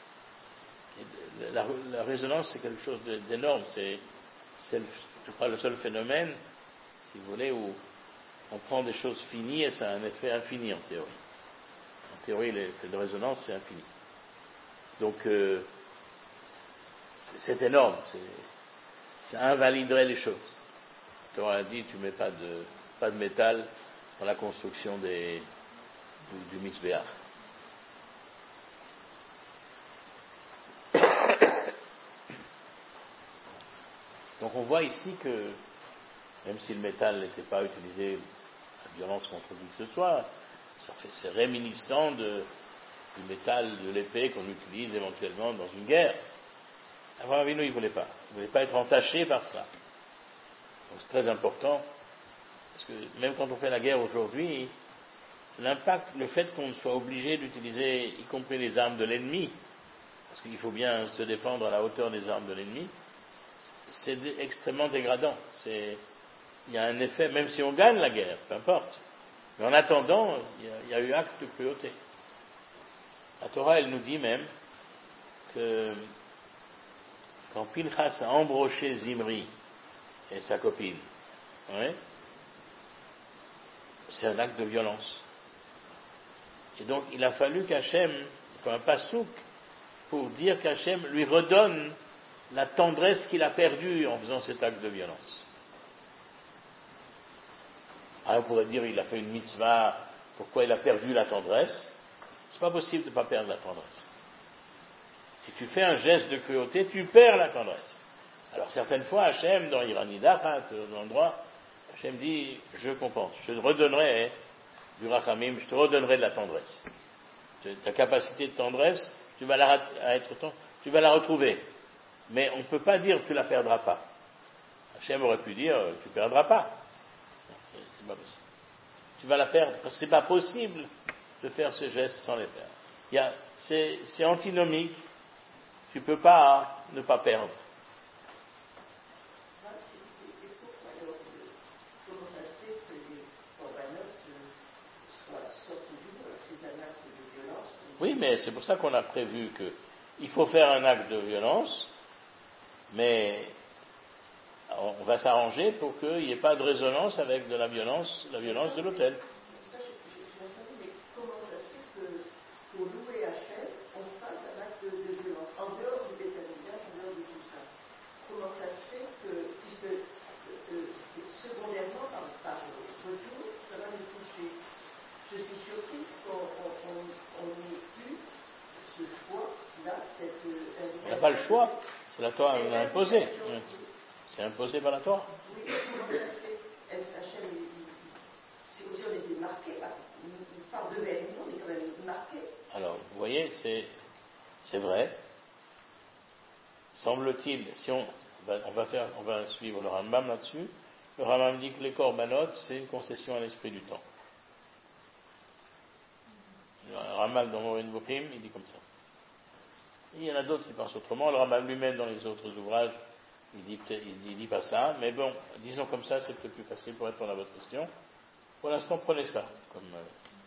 La, la résonance, c'est quelque chose d'énorme. C'est, c'est, je crois, le seul phénomène, si vous voulez, où on prend des choses finies et ça a un effet infini en théorie. En théorie, l'effet de résonance, c'est infini. Donc, euh, c'est énorme. C'est, ça invaliderait les choses. Tu aurais dit, tu mets pas de, pas de métal dans la construction des, du, du misbéach. Donc on voit ici que, même si le métal n'était pas utilisé à violence contre qui que ce soit, ça fait, c'est réminiscent de, du métal, de l'épée qu'on utilise éventuellement dans une guerre. Abraham Avinu, il ne voulait pas. Il ne voulait pas être entaché par cela. Donc c'est très important, parce que même quand on fait la guerre aujourd'hui, l'impact, le fait qu'on soit obligé d'utiliser, y compris les armes de l'ennemi, parce qu'il faut bien se défendre à la hauteur des armes de l'ennemi, c'est extrêmement dégradant. C'est, il y a un effet, même si on gagne la guerre, peu importe. Mais en attendant, il y a, il y a eu acte de cruauté. La Torah, elle nous dit même que quand Pinchas a embroché Zimri et sa copine, ouais, c'est un acte de violence. Et donc, il a fallu qu'Hachem, comme un pasouk, pour dire qu'Hachem lui redonne la tendresse qu'il a perdue en faisant cet acte de violence. Alors on pourrait dire il a fait une mitzvah, pourquoi il a perdu la tendresse? C'est pas possible de ne pas perdre la tendresse. Si tu fais un geste de cruauté, tu perds la tendresse. Alors certaines fois, Hachem, dans Iranida, hein, dans l'endroit, Hachem dit, je compense, je te redonnerai du rachamim, je te redonnerai de la tendresse. Ta capacité de tendresse, tu vas la, être, tu vas la retrouver. Mais on ne peut pas dire que tu la perdras pas. Hachem aurait pu dire, tu ne perdras pas. C'est, c'est pas possible. Tu vas la perdre, parce que ce n'est pas possible de faire ce geste sans les perdre. Il y a, c'est, c'est antinomique. Tu ne peux pas ne pas perdre. Oui, mais c'est pour ça qu'on a prévu qu'il faut faire un acte de violence, mais on va s'arranger pour qu'il n'y ait pas de résonance avec de la violence, la violence de l'autel. Ça, je, je, je m'entendais, mais comment ça se fait que pour louer Hachem, on fasse un acte de, de violence, en dehors du bétanisage, en dehors de tout ça? Comment ça se fait que, puisque euh, secondairement, par, par retour, ça va nous toucher? Je suis surprise qu'on on, on, on ait eu ce choix-là, cette invitation. On n'a pas le choix, c'est la Torah qui l'a imposé. C'est imposé par la Torah. Oui, comment ça se fait? Hachem, c'est aussi on était marqué, par deux événements, on est quand même marqué. Alors, vous voyez, c'est, c'est vrai. Semble-t-il, si on, on va faire, on va suivre le Rambam là-dessus, le Rambam dit que les corbanotes, c'est une concession à l'esprit du temps. Le Rambam dans Morin Bokim, il dit comme ça. Et il y en a d'autres qui pensent autrement. Le Rambam lui-même dans les autres ouvrages, il dit, il dit, il dit pas ça. Mais bon, disons comme ça, c'est peut-être plus facile pour répondre à votre question. Pour l'instant, prenez ça. Comme, euh,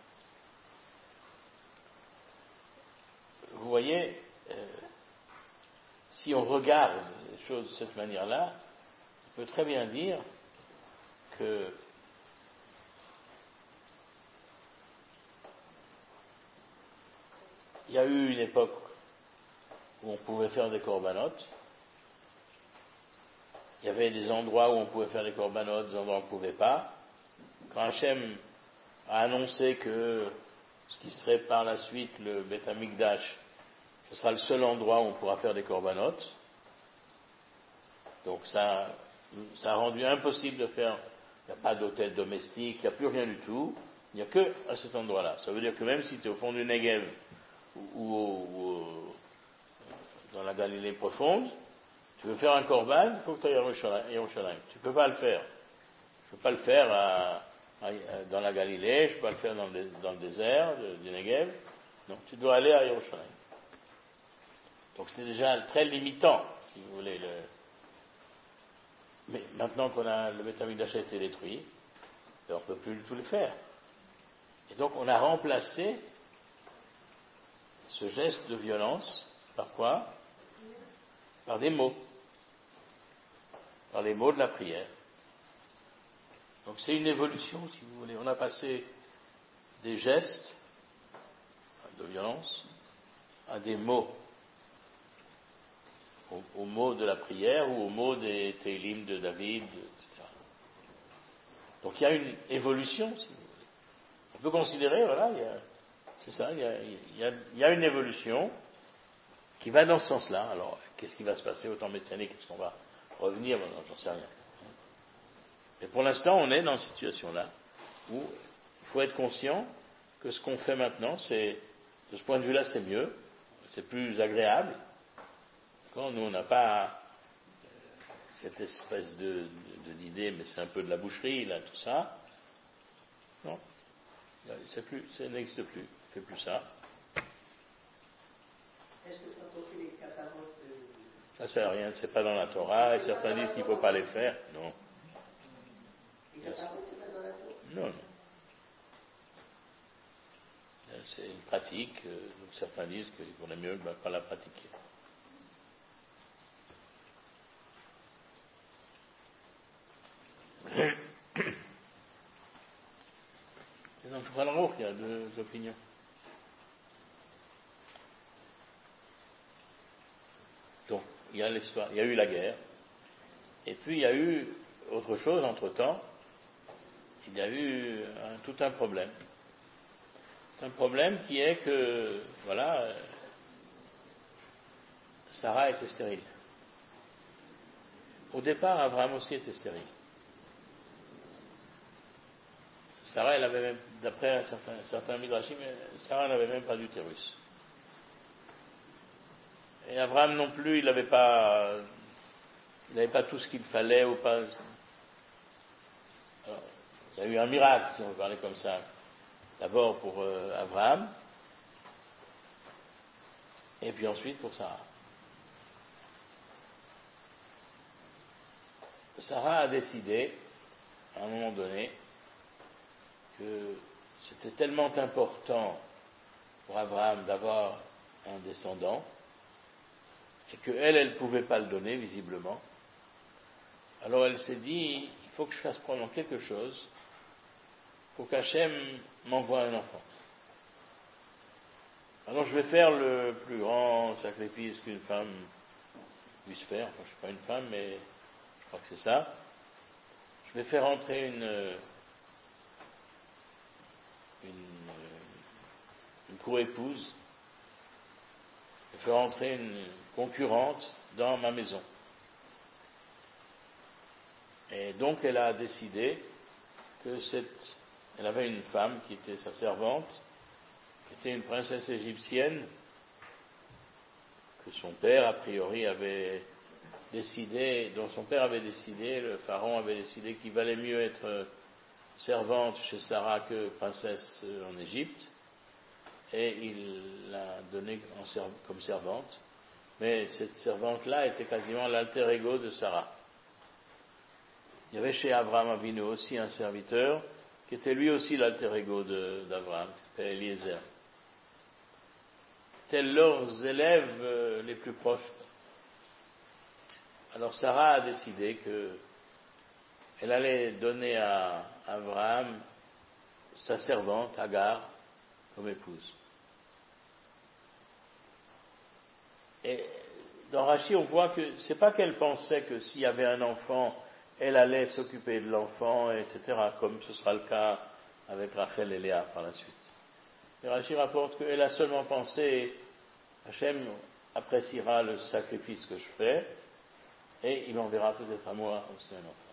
vous voyez, euh, si on regarde les choses de cette manière-là, on peut très bien dire que il y a eu une époque où on pouvait faire des corbanotes. Il y avait des endroits où on pouvait faire des corbanotes, des endroits où on ne pouvait pas. Quand Hachem a annoncé que ce qui serait par la suite le Beth Amikdash, ce sera le seul endroit où on pourra faire des corbanotes. Donc ça, ça a rendu impossible de faire, il n'y a pas d'hôtel domestique, il n'y a plus rien du tout, il n'y a que à cet endroit-là. Ça veut dire que même si tu es au fond du Negev ou, ou, ou dans la Galilée profonde, tu veux faire un korban, il faut que tu ailles à Yerushalayim. Tu ne peux pas le faire. Je ne peux pas le faire à, à, dans la Galilée, je ne peux pas le faire dans le, dans le désert de, du Negev. Donc tu dois aller à Yerushalayim. Donc c'est déjà très limitant, si vous voulez. Le... Mais maintenant qu'on a le Beth Amikdash a été détruit, on ne peut plus tout le faire. Et donc on a remplacé ce geste de violence par quoi? Par des mots. Par les mots de la prière. Donc c'est une évolution, si vous voulez. On a passé des gestes de violence à des mots. Aux, aux mots de la prière ou aux mots des Télim de David, et cetera. Donc il y a une évolution, si vous voulez. On peut considérer, voilà, il y a, c'est ça, il y a, il y a, il y a une évolution qui va dans ce sens-là. Alors, qu'est-ce qui va se passer au temps messianique? Est-ce qu'on va revenir? Non, j'en sais rien. Mais pour l'instant, on est dans cette situation-là où il faut être conscient que ce qu'on fait maintenant, c'est, de ce point de vue-là, c'est mieux, c'est plus agréable. D'accord? Nous, on n'a pas cette espèce de, de, d'idée, mais c'est un peu de la boucherie, là, tout ça. Non, c'est plus, ça n'existe plus. On ne fait plus ça. Est-ce que quand on fait les caparotes de... Ça sert à rien, c'est pas dans la Torah, et certains disent qu'il ne faut pas les faire. Non. Les caparotes, c'est pas dans la Torah? Non, non. C'est une pratique, donc certains disent qu'on est mieux de ne pas la pratiquer. Et dans le Shulchan Aruch, il y a deux opinions. Donc, il y a l'histoire, il y a eu la guerre, et puis il y a eu autre chose entre-temps, il y a eu un, tout un problème. Un problème qui est que, voilà, euh, Sarah était stérile. au départ, Abraham aussi était stérile. Sarah, elle avait même, d'après certains, certains midrashim, Sarah n'avait même pas d'utérus. Et Abraham non plus, il n'avait pas, il n'avait pas tout ce qu'il fallait ou pas. Alors, il y a eu un miracle, si on veut parler comme ça. D'abord pour euh, Abraham, et puis ensuite pour Sarah. Sarah a décidé, à un moment donné, que c'était tellement important pour Abraham d'avoir un descendant, et qu'elle, elle ne pouvait pas le donner, visiblement. Alors elle s'est dit, il faut que je fasse prendre quelque chose pour qu'Hachem m'envoie un enfant. Alors je vais faire le plus grand sacrifice qu'une femme puisse faire. Enfin, je ne suis pas une femme, mais je crois que c'est ça. Je vais faire entrer une, une, une co-épouse, je vais faire entrer une concurrente dans ma maison. Et donc elle a décidé que cette, elle avait une femme qui était sa servante, qui était une princesse égyptienne, que son père, a priori, avait décidé, dont son père avait décidé, le pharaon avait décidé qu'il valait mieux être servante chez Sarah que princesse en Égypte, et il l'a donnée comme servante. Mais cette servante-là était quasiment l'alter ego de Sarah. Il y avait chez Abraham Avinu aussi un serviteur qui était lui aussi l'alter ego d'Abraham, qui s'appelait Eliezer. Tels leurs élèves euh, les plus proches. Alors Sarah a décidé qu'elle allait donner à Abraham sa servante, Agar, comme épouse. Et dans Rachi, on voit que c'est pas qu'elle pensait que s'il y avait un enfant, elle allait s'occuper de l'enfant, et cetera, comme ce sera le cas avec Rachel et Léa par la suite. Et Rachi rapporte qu'elle a seulement pensé, Hachem appréciera le sacrifice que je fais, et il enverra peut-être à moi aussi un enfant.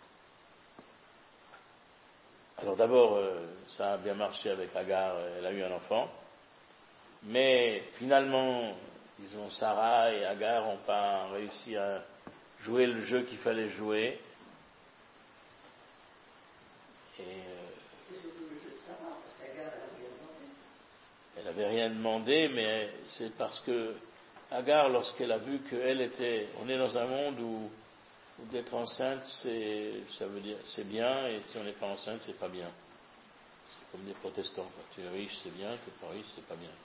Alors d'abord, euh, ça a bien marché avec Agar, elle a eu un enfant, mais finalement, disons, Sarah et Agar n'ont pas réussi à jouer le jeu qu'il fallait jouer. Et euh, c'est surtout le jeu de Sarah, parce qu'Agar, elle n'a rien demandé. Elle n'avait rien demandé, mais c'est parce que Agar, lorsqu'elle a vu qu'elle était, on est dans un monde où, où d'être enceinte, c'est, ça veut dire, c'est bien, et si on n'est pas enceinte, c'est pas bien. C'est comme des protestants, quoi. Tu es riche, c'est bien, tu n'es pas riche, c'est pas bien.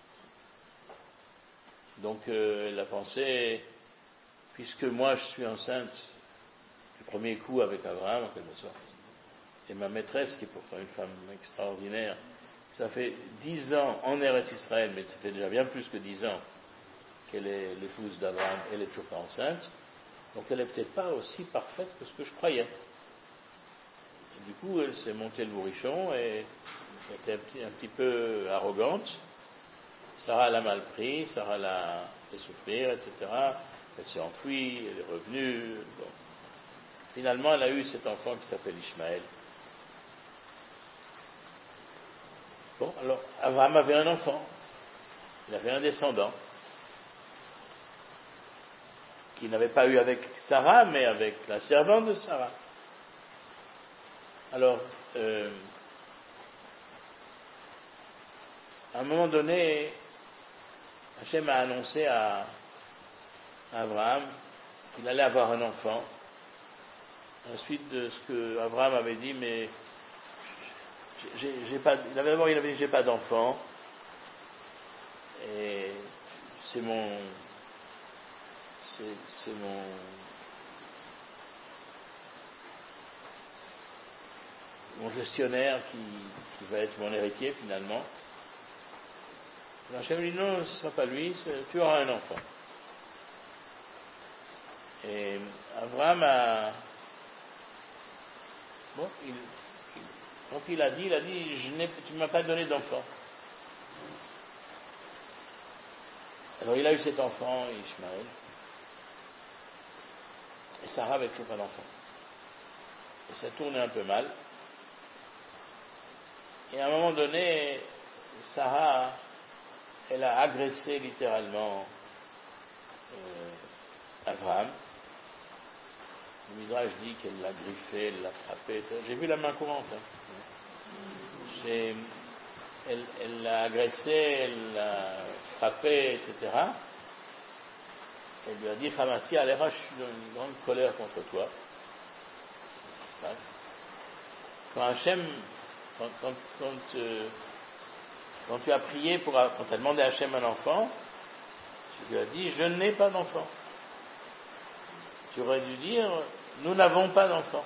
Donc, euh, elle a pensé, puisque moi je suis enceinte du premier coup avec Abraham, en quelque sorte, et ma maîtresse, qui est pourtant une femme extraordinaire, ça fait dix ans en Eretz Israël, mais ça fait déjà bien plus que dix ans qu'elle est l'épouse d'Abraham, elle est toujours pas enceinte, donc elle n'est peut-être pas aussi parfaite que ce que je croyais. Et du coup, elle s'est montée le bourrichon et était un petit, un petit peu arrogante. Sarah l'a mal pris, Sarah l'a fait souffrir, et cetera. Elle s'est enfuie, elle est revenue. Bon. Finalement, elle a eu cet enfant qui s'appelle Ishmaël. Bon, alors, Abraham avait un enfant. Il avait un descendant. Qu'il n'avait pas eu avec Sarah, mais avec la servante de Sarah. Alors, euh, à un moment donné, Hachem a annoncé à Abraham qu'il allait avoir un enfant. Ensuite de ce que Abraham avait dit, mais j'ai, j'ai pas, il avait d'abord il avait dit j'ai pas d'enfant, et c'est mon, c'est, c'est mon, mon gestionnaire qui, qui va être mon héritier finalement. Hachem dit non, ce ne sera pas lui, tu auras un enfant. Et Abraham a, bon, il, il, quand il a dit, il a dit, je n'ai, tu ne m'as pas donné d'enfant. Alors il a eu cet enfant, Ishmaël. Et Sarah avait toujours pas d'enfant. Et ça tournait un peu mal. Et à un moment donné, Sarah, elle a agressé littéralement euh, Abraham. Le Midrash dit qu'elle l'a griffé, elle l'a frappé. J'ai vu la main courante. Hein. J'ai, elle, elle l'a agressé, elle l'a frappé, et cetera. Elle lui a dit, Hamassi, Aléra, je suis dans une grande colère contre toi. Quand Hachem, quand, quand, quand, euh, quand tu as prié pour, quand tu as demandé à Hachem un enfant, tu lui as dit, je n'ai pas d'enfant. Tu aurais dû dire, nous n'avons pas d'enfant.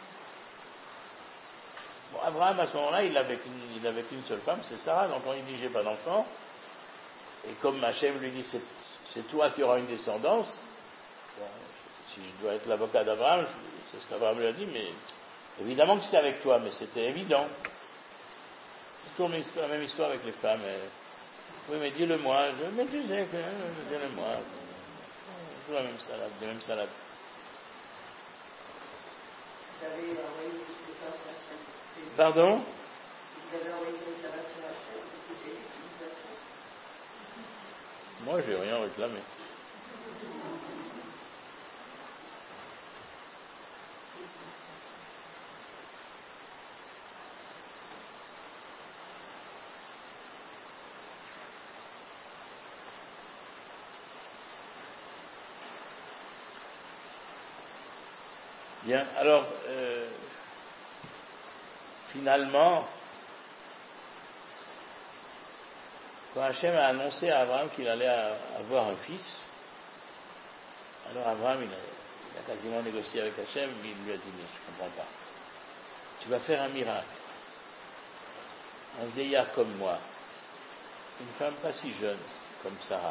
Bon, Abraham, à ce moment-là, il n'avait qu'une, il avait qu'une seule femme, c'est Sarah, donc quand il dit, j'ai pas d'enfant, et comme Hachem lui dit, c'est, c'est toi qui auras une descendance, bon, si je dois être l'avocat d'Abraham, c'est ce qu'Abraham lui a dit, mais évidemment que c'est avec toi, mais c'était évident. C'est toujours la même histoire avec les femmes. Et, oui, mais dis-le-moi. Je, mais tu sais que, dis-le-moi. C'est toujours la même salade, la même salade. Vous avez envoyé une message à Hachem. Pardon? Vous avez envoyé une message à Hachem, parce que c'est lui qui vous a fait. Moi, j'ai rien réclamé. Bien, alors, euh, finalement, quand Hachem a annoncé à Abraham qu'il allait avoir un fils, alors Abraham, il a, il a quasiment négocié avec Hachem, mais il lui a dit, mais je ne comprends pas. Tu vas faire un miracle. Un vieillard comme moi, une femme pas si jeune comme Sarah,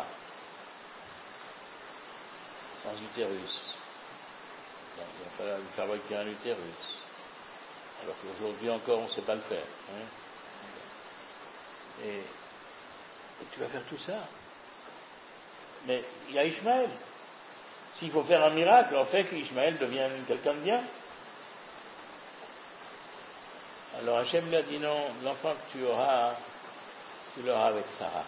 sans utérus. Il va falloir lui fabriquer un utérus. Alors qu'aujourd'hui encore, on ne sait pas le faire. Hein. Et, et tu vas faire tout ça. Mais il y a Ishmaël. S'il faut faire un miracle, en fait, qu'Ishmaël devienne quelqu'un de bien. Alors Hachem lui a dit non, l'enfant que tu auras, tu l'auras avec Sarah.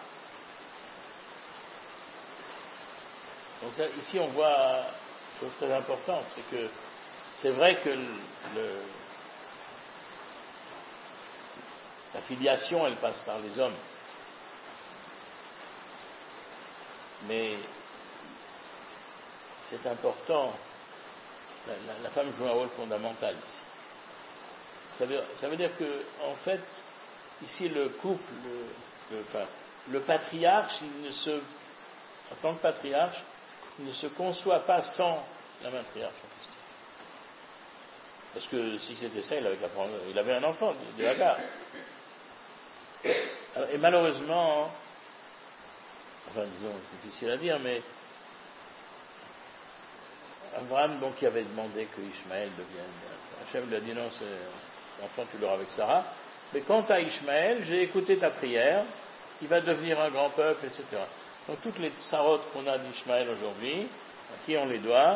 Donc ça, ici on voit une chose très importante, c'est que c'est vrai que le, la filiation, elle passe par les hommes. Mais c'est important, la, la, la femme joue un rôle fondamental ici. Ça veut, ça veut dire que, en fait, ici le couple, le, le, enfin, le patriarche, il ne se, en tant que patriarche, il ne se conçoit pas sans la matriarche. Parce que si c'était ça, il avait, il avait un enfant de Hagar. Et malheureusement, enfin disons, c'est difficile à dire, mais Abraham, donc, qui avait demandé que Ishmaël devienne, Hachem lui a dit non, c'est l'enfant tu l'auras avec Sarah, mais quant à Ishmaël, j'ai écouté ta prière, il va devenir un grand peuple, et cetera. Donc toutes les tsarotes qu'on a d'Ishmaël aujourd'hui, à qui on les doit?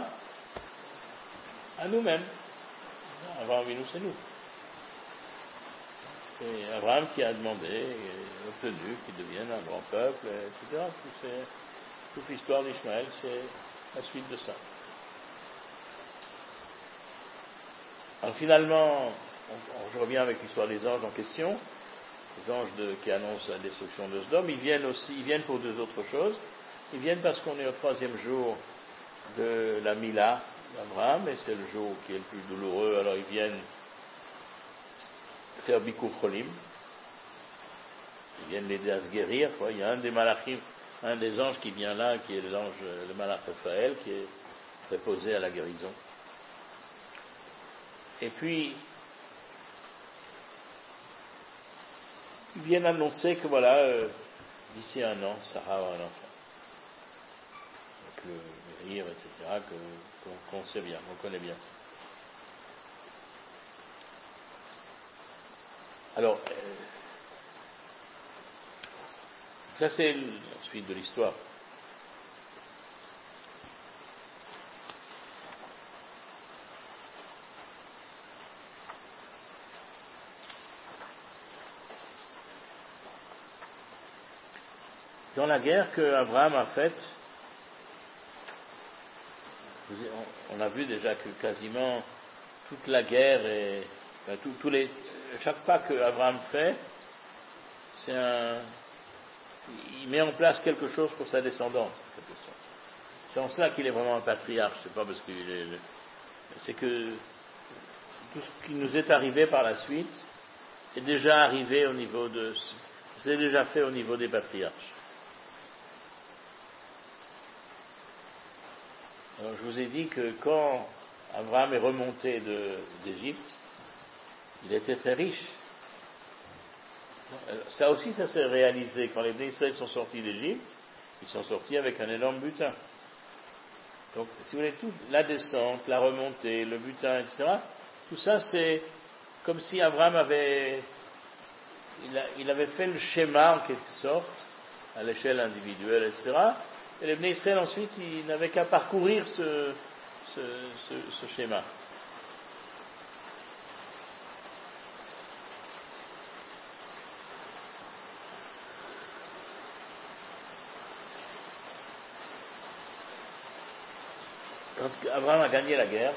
À nous-mêmes. Abraham Avinu, c'est nous. C'est Abraham qui a demandé et obtenu qu'il devienne un grand peuple, et cetera. Tout c'est, toute l'histoire d'Ishmaël, c'est la suite de ça. Alors finalement, on, on, je reviens avec l'histoire des anges en question. Les anges de, qui annoncent la destruction de Sodome, ils viennent aussi, ils viennent pour deux autres choses. Ils viennent parce qu'on est au troisième jour de la Mila d'Abraham, et c'est le jour qui est le plus douloureux, alors ils viennent faire Bikur Cholim. Ils viennent l'aider à se guérir, quoi. Il y a un des malachim, un des anges qui vient là, qui est l'ange, le malach Raphaël, qui est préposé à la guérison. Et puis, ils viennent annoncer que voilà, euh, d'ici un an, Sarah aura un enfant. Donc le rire, et cetera, que, qu'on, qu'on sait bien, qu'on connaît bien. Alors, euh, ça c'est la suite de l'histoire. dans la guerre qu'Abraham a faite, on a vu déjà que quasiment toute la guerre et enfin, tout, tous les, chaque pas qu'Abraham fait, c'est un, il met en place quelque chose pour sa descendance. C'est en cela qu'il est vraiment un patriarche. C'est pas parce qu'il est, c'est que tout ce qui nous est arrivé par la suite est déjà arrivé au niveau de, c'est déjà fait au niveau des patriarches. Alors, je vous ai dit que quand Abraham est remonté de, d'Égypte, il était très riche. Ça aussi, ça s'est réalisé. Quand les Israéliens sont sortis d'Égypte, ils sont sortis avec un énorme butin. Donc, si vous voulez, tout, la descente, la remontée, le butin, et cetera, tout ça, c'est comme si Abraham avait, il, a, il avait fait le schéma, en quelque sorte, à l'échelle individuelle, et cetera. Et les Bnei Israël, ensuite, ils n'avaient qu'à parcourir ce, ce, ce, ce schéma. Quand Abraham a gagné la guerre,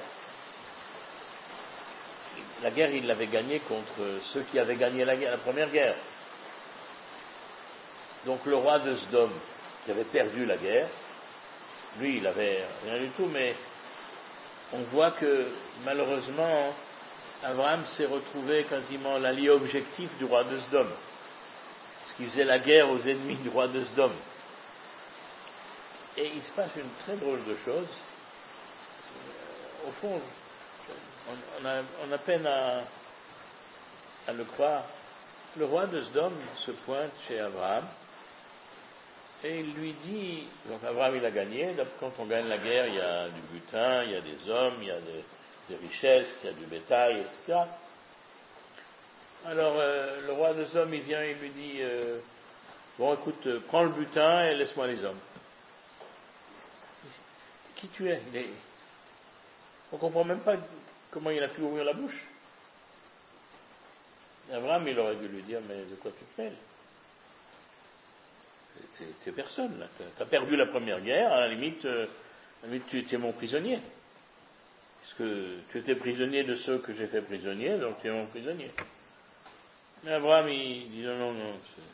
la guerre, il l'avait gagnée contre ceux qui avaient gagné la guerre, la première guerre. Donc le roi de Sodome, qui avait perdu la guerre, lui, il avait rien du tout, mais on voit que malheureusement, Abraham s'est retrouvé quasiment l'allié objectif du roi de Sodome, parce qu'il faisait la guerre aux ennemis du roi de Sodome. Et il se passe une très drôle de chose. Au fond, on a, on a peine à, à le croire. Le roi de Sodome se pointe chez Abraham et il lui dit, donc Abraham il a gagné, quand on gagne la guerre il y a du butin, il y a des hommes, il y a des, des richesses, il y a du bétail, et cetera. Alors euh, le roi de Sodome il vient et il lui dit, euh, bon écoute, euh, prends le butin et laisse-moi les hommes. Qui tu es? Il est... On ne comprend même pas comment il a pu ouvrir la bouche. Abraham, il aurait dû lui dire, mais de quoi tu te mêles? Tu es personne, là. Tu as perdu la première guerre, à la limite, euh, à la limite tu étais mon prisonnier. Parce que tu étais prisonnier de ceux que j'ai fait prisonnier, donc tu es mon prisonnier. Mais Abraham, il dit, non, non, non,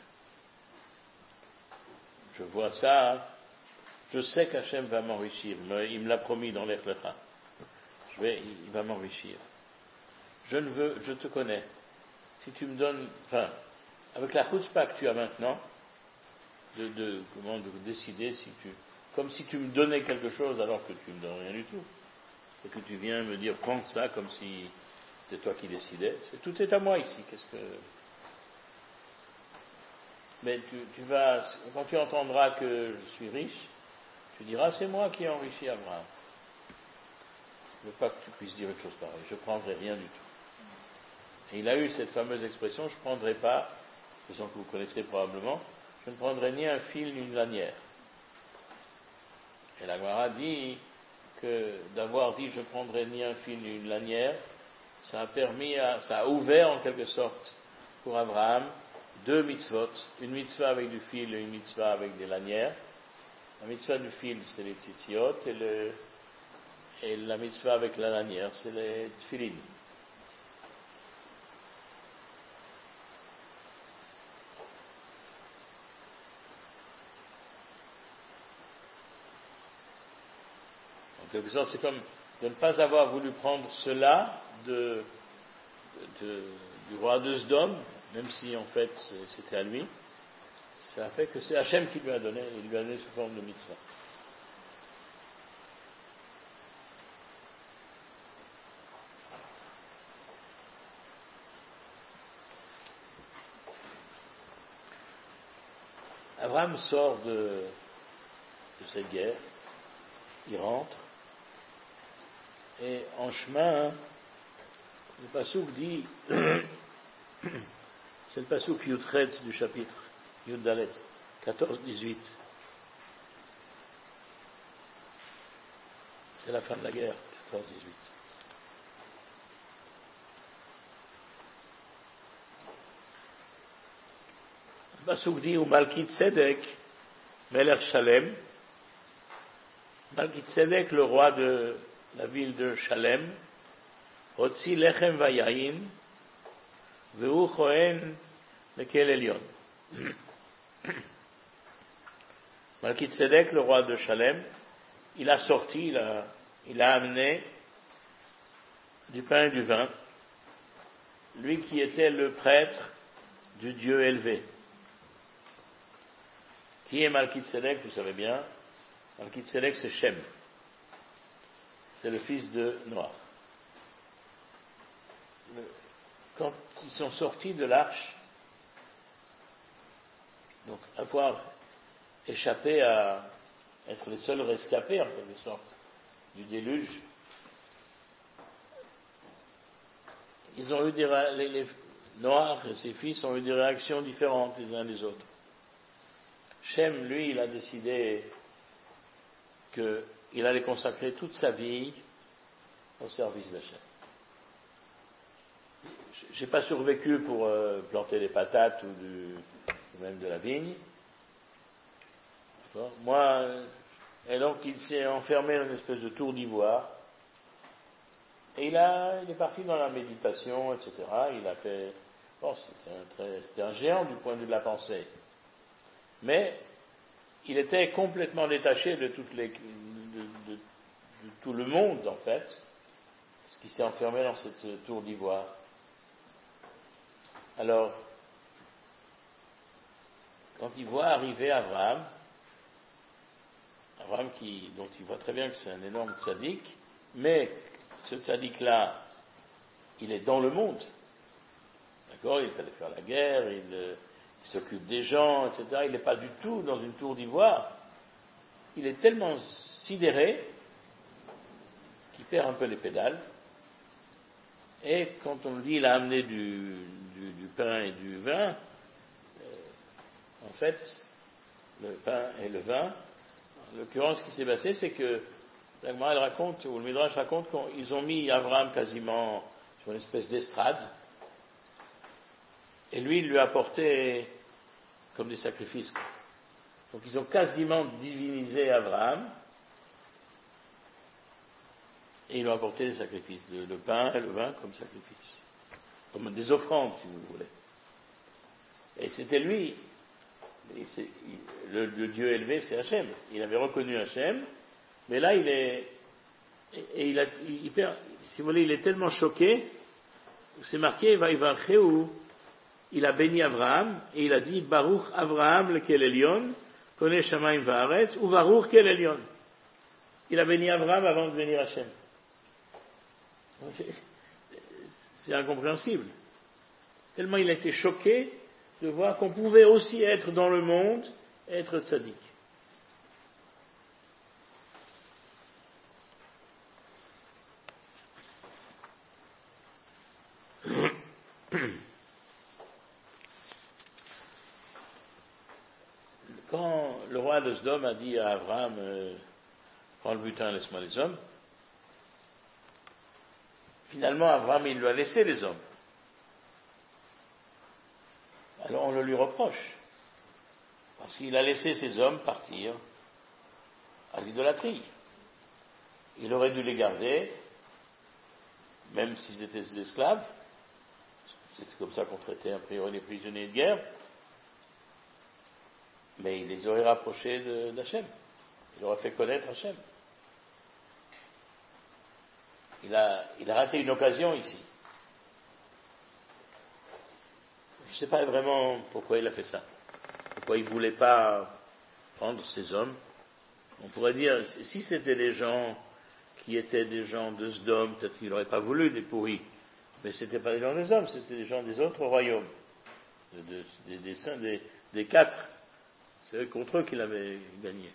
je vois ça, je sais qu'Hachem va m'enrichir, il me l'a promis dans l'Echlecha. Je vais, il va m'enrichir. Je ne veux, je te connais. Si tu me donnes, enfin, avec la chutzpah que tu as maintenant, de, de, comment, de décider si tu, comme si tu me donnais quelque chose alors que tu me donnes rien du tout. Et que tu viens me dire, prends ça comme si c'était toi qui décidais. C'est, tout est à moi ici. Qu'est-ce que, mais tu, tu vas, quand tu entendras que je suis riche, tu diras, c'est moi qui ai enrichi Abraham. Je ne veux pas que tu puisses dire une chose pareille. Je ne prendrai rien du tout. Et il a eu cette fameuse expression, je ne prendrai pas, façon que vous connaissez probablement, je ne prendrai ni un fil ni une lanière. Et la Gemara dit que d'avoir dit je ne prendrai ni un fil ni une lanière, ça a permis, à, ça a ouvert en quelque sorte pour Abraham deux mitzvot, une mitzvah avec du fil et une mitzvah avec des lanières. La mitzvah du fil, c'est les tzitziot, et le Et la mitzvah avec la lanière, c'est les tfilin. En quelque sorte, c'est comme de ne pas avoir voulu prendre cela de, de, du roi de Sodome, même si en fait c'était à lui. Ça a fait que c'est Hachem qui lui a donné, il lui a donné sous forme de mitzvah. Abraham sort de, de cette guerre, il rentre, et en chemin, le passouk dit, c'est le passouk Yudchet du chapitre, Yud Dalet, quatorze dix-huit. C'est la fin de la guerre, quatorze dix-huit. Le passouk dit, ou Malkit Tzedek, Melech Shalem, Malkitzedek, le roi de la ville de Shalem, Hotzi Lechem Vayayin, Vehu Chohen Lekel Elyon. Malkitzedek, le roi de Shalem, il a sorti, il a, il a amené du pain et du vin, lui qui était le prêtre du Dieu élevé. Qui est Malkitzedek, vous savez bien, Malkitzedek c'est Shem, c'est le fils de Noach. Quand ils sont sortis de l'arche, donc avoir échappé à être les seuls rescapés en quelque sorte du déluge, ils ont eu des les, les Noach et ses fils ont eu des réactions différentes les uns des autres. Shem, lui, il a décidé qu'il allait consacrer toute sa vie au service d'Hachem. J'ai pas survécu pour euh, planter des patates ou, du, ou même de la vigne. D'accord. Moi, et donc il s'est enfermé dans une espèce de tour d'ivoire. Et il, a, il est parti dans la méditation, et cetera. Il a fait... Bon, c'était un, très, c'était un géant du point de vue de la pensée. Mais il était complètement détaché de, toutes les, de, de, de tout le monde, en fait, parce qu'il s'est enfermé dans cette tour d'ivoire. Alors, quand il voit arriver Abraham, Abraham qui, dont il voit très bien que c'est un énorme tzaddik, mais ce tzaddik-là, il est dans le monde, d'accord, il est allé faire la guerre, il, il s'occupe des gens, et cetera. Il n'est pas du tout dans une tour d'ivoire. Il est tellement sidéré qu'il perd un peu les pédales. Et quand on dit il a amené du, du, du pain et du vin, euh, en fait, le pain et le vin, en l'occurrence, ce qui s'est passé, c'est que la Gemara raconte, ou le Midrash raconte qu'ils ont mis Abraham quasiment sur une espèce d'estrade, et lui, il lui a apporté comme des sacrifices. Donc ils ont quasiment divinisé Abraham, et ils lui ont apporté des sacrifices, le, le pain et le vin comme sacrifice, comme des offrandes, si vous voulez. Et c'était lui, et c'est, il, le, le Dieu élevé, c'est Hachem. Il avait reconnu Hachem, mais là, il est, et, et il a, il, il perd, si vous voulez, il est tellement choqué, c'est marqué, Vaïvarchéou, il a béni Abraham, et il a dit, Baruch Abraham lequel Elyon, connaît Shamaim Vaaretz, ou Baruch quel Elyon. Il a béni Abraham avant de bénir Hachem. C'est incompréhensible. Tellement il a été choqué de voir qu'on pouvait aussi être dans le monde, être tzaddik. Quand le roi de Sodome a dit à Abraham, euh, prends le butin, laisse-moi les hommes, finalement Abraham il lui a laissé les hommes. Alors on le lui reproche, parce qu'il a laissé ces hommes partir à l'idolâtrie. Il aurait dû les garder, même s'ils étaient des esclaves, c'est comme ça qu'on traitait a priori les prisonniers de guerre, mais il les aurait rapprochés de, d'Hachem, il aurait fait connaître Hachem. Il a, il a raté une occasion ici. Je ne sais pas vraiment pourquoi il a fait ça. Pourquoi il ne voulait pas prendre ces hommes. On pourrait dire, si c'était des gens qui étaient des gens de Sodome, peut-être qu'il n'aurait pas voulu des pourris. Mais ce n'étaient pas des gens des hommes, c'était des gens des autres royaumes. De, de, des, des, saints, des, des quatre. C'est contre eux qu'il avait gagné.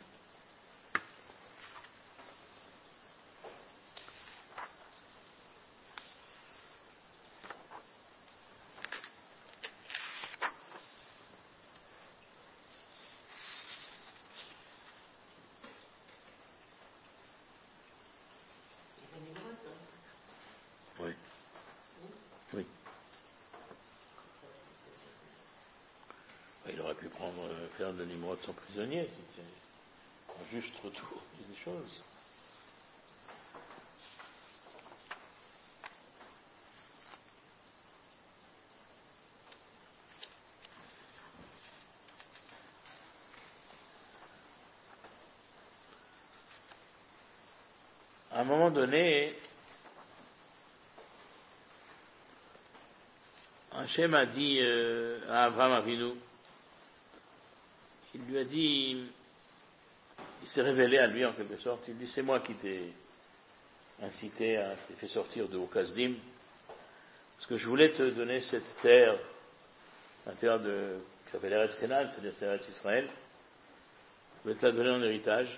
Oui. Oui. Il aurait pu prendre faire de Nimrod son prisonnier. C'était un juste retour des choses. À un moment donné, Hachem a dit euh, à Abraham Avinu, il lui a dit, il s'est révélé à lui en quelque sorte, il dit c'est moi qui t'ai incité, à t'ai fait sortir de Okazdim, parce que je voulais te donner cette terre, la terre de, qui s'appelle Eretz Kenan, c'est-à-dire c'est Eretz Israël, je voulais te la donner en héritage.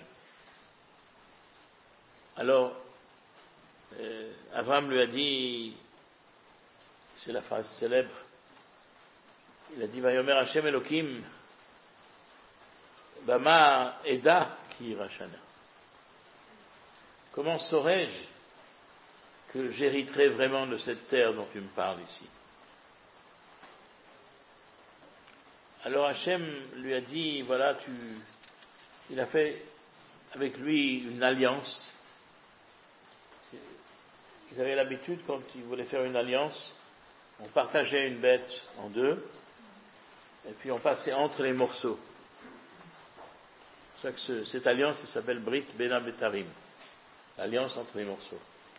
Alors, euh, Abraham lui a dit, c'est la phrase célèbre, il a dit Vayomer Hashem Elokim Bama Eda Ki Rachana. Comment saurais-je que j'hériterai vraiment de cette terre dont tu me parles ici? Alors Hachem lui a dit, voilà, tu, il a fait avec lui une alliance. Ils avaient l'habitude, quand ils voulaient faire une alliance, on partageait une bête en deux, et puis on passait entre les morceaux. C'est pour ça que ce, cette alliance, elle s'appelle Brit Bena Betarim, l'alliance entre les morceaux.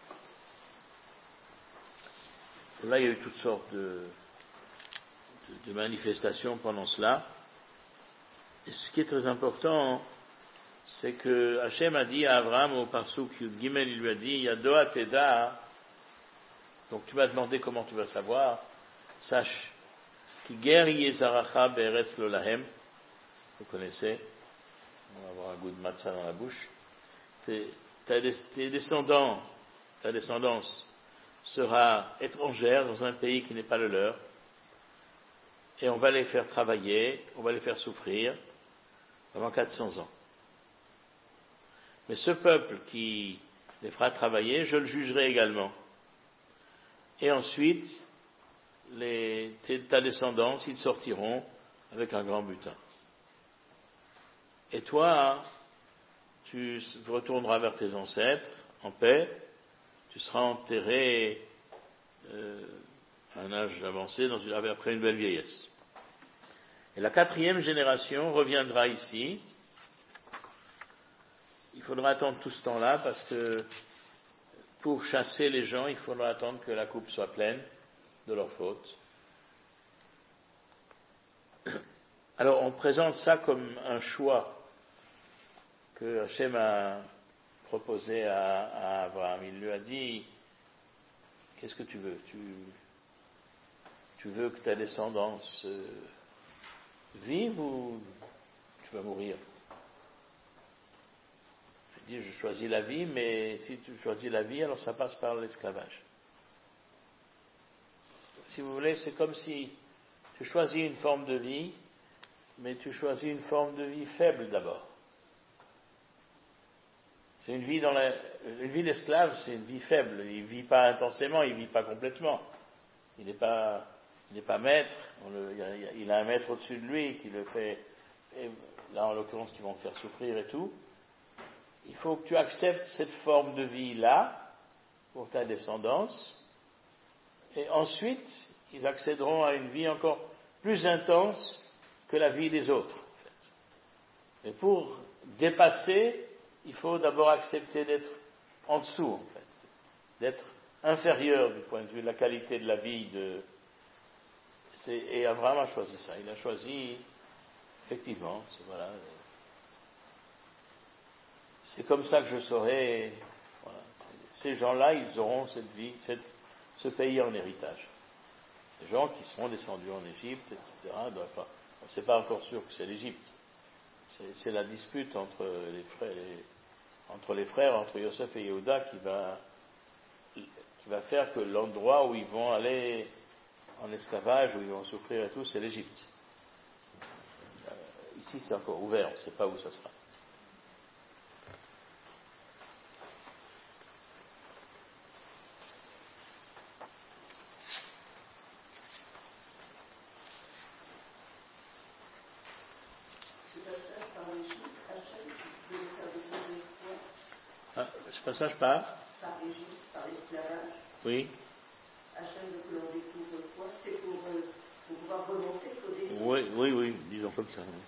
Et là, il y a eu toutes sortes de, de, de manifestations pendant cela. Et ce qui est très important, c'est que Hachem a dit à Abraham au Parsuk Yud Gimel, il lui a dit, Yadoa Teda, donc tu m'as demandé comment tu vas savoir, sache, Ki ger yezaracha be'eretz lo lahem, vous connaissez, on va avoir un goût de matzah dans la bouche, tes, tes descendants, ta descendance sera étrangère dans un pays qui n'est pas le leur, et on va les faire travailler, on va les faire souffrir pendant quatre cents ans. Mais ce peuple qui les fera travailler, je le jugerai également. Et ensuite, les, ta descendance, ils sortiront avec un grand butin. Et toi, tu retourneras vers tes ancêtres en paix, tu seras enterré euh, à un âge avancé, dans une, après une belle vieillesse. Et la quatrième génération reviendra ici. Il faudra attendre tout ce temps-là parce que pour chasser les gens, il faudra attendre que la coupe soit pleine de leurs fautes. Alors on présente ça comme un choix que Hachem a proposé à, à Abraham. Il lui a dit, qu'est-ce que tu veux? Tu, tu veux que ta descendance euh, vive ou tu vas mourir? Il dit, je choisis la vie, mais si tu choisis la vie, alors ça passe par l'esclavage. Si vous voulez, c'est comme si tu choisis une forme de vie, mais tu choisis une forme de vie faible d'abord. C'est une vie dans la, une vie d'esclave, c'est une vie faible. Il vit pas intensément, il vit pas complètement. Il n'est pas, il n'est pas maître. On le, il a un maître au-dessus de lui qui le fait, et là en l'occurrence, qui vont le faire souffrir et tout. Il faut que tu acceptes cette forme de vie-là pour ta descendance, et ensuite, ils accéderont à une vie encore plus intense que la vie des autres. En fait. Et pour dépasser, il faut d'abord accepter d'être en dessous, en fait, d'être inférieur du point de vue de la qualité de la vie. De... C'est... Et Abraham a choisi ça. Il a choisi, effectivement, c'est, voilà, c'est comme ça que je saurai, voilà, ces gens-là, ils auront cette vie, cette, ce pays en héritage. Des gens qui seront descendus en Égypte, et cetera. Pas, on ne sait pas encore sûr que c'est l'Égypte. C'est, c'est la dispute entre les frères, les, entre les frères, entre Yosef et Yehuda, qui va, qui va faire que l'endroit où ils vont aller en esclavage, où ils vont souffrir et tout, c'est l'Égypte. Euh, ici, c'est encore ouvert, on ne sait pas où ça sera. passage par Par l'Égypte, par l'esclavage. Oui. Hachem veut que l'on découvre quoi? C'est pour, euh, pour pouvoir remonter, il faut descendre. Oui, oui, oui, disons comme ça. Oui.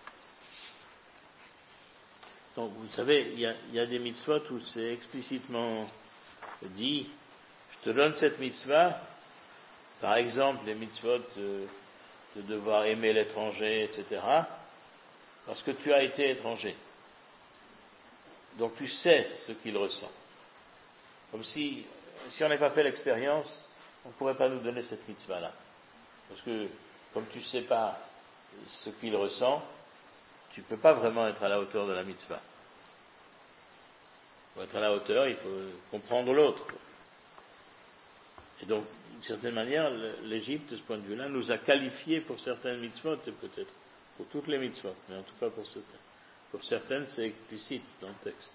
Donc, vous savez, il y a, il y a des mitzvot où c'est explicitement dit, je te donne cette mitzvah, par exemple, les mitzvot de, de devoir aimer l'étranger, et cetera, parce que tu as été étranger. Donc tu sais ce qu'il ressent. Comme si, si on n'avait pas fait l'expérience, on ne pourrait pas nous donner cette mitzvah-là. Parce que, comme tu ne sais pas ce qu'il ressent, tu ne peux pas vraiment être à la hauteur de la mitzvah. Pour être à la hauteur, il faut comprendre l'autre. Et donc, d'une certaine manière, l'Égypte, de ce point de vue-là, nous a qualifiés pour certaines mitzvot, peut-être pour toutes les mitzvot, mais en tout cas pour certaines. Pour certaines, c'est explicite dans le texte.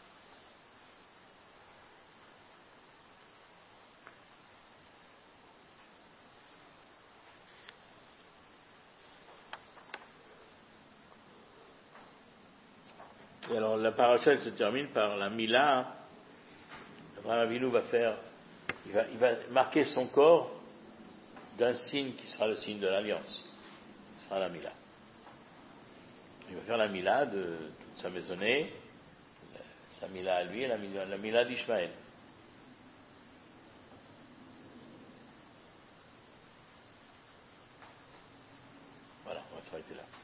Et alors, la paracha se termine par la Mila. Abraham Avinu va faire, il va, il va marquer son corps d'un signe qui sera le signe de l'alliance. Ce sera la Mila. Il va faire la Mila de toute sa maisonnée, sa Mila à lui et la Mila, la Mila d'Ishmaël. Voilà, on va s'arrêter là.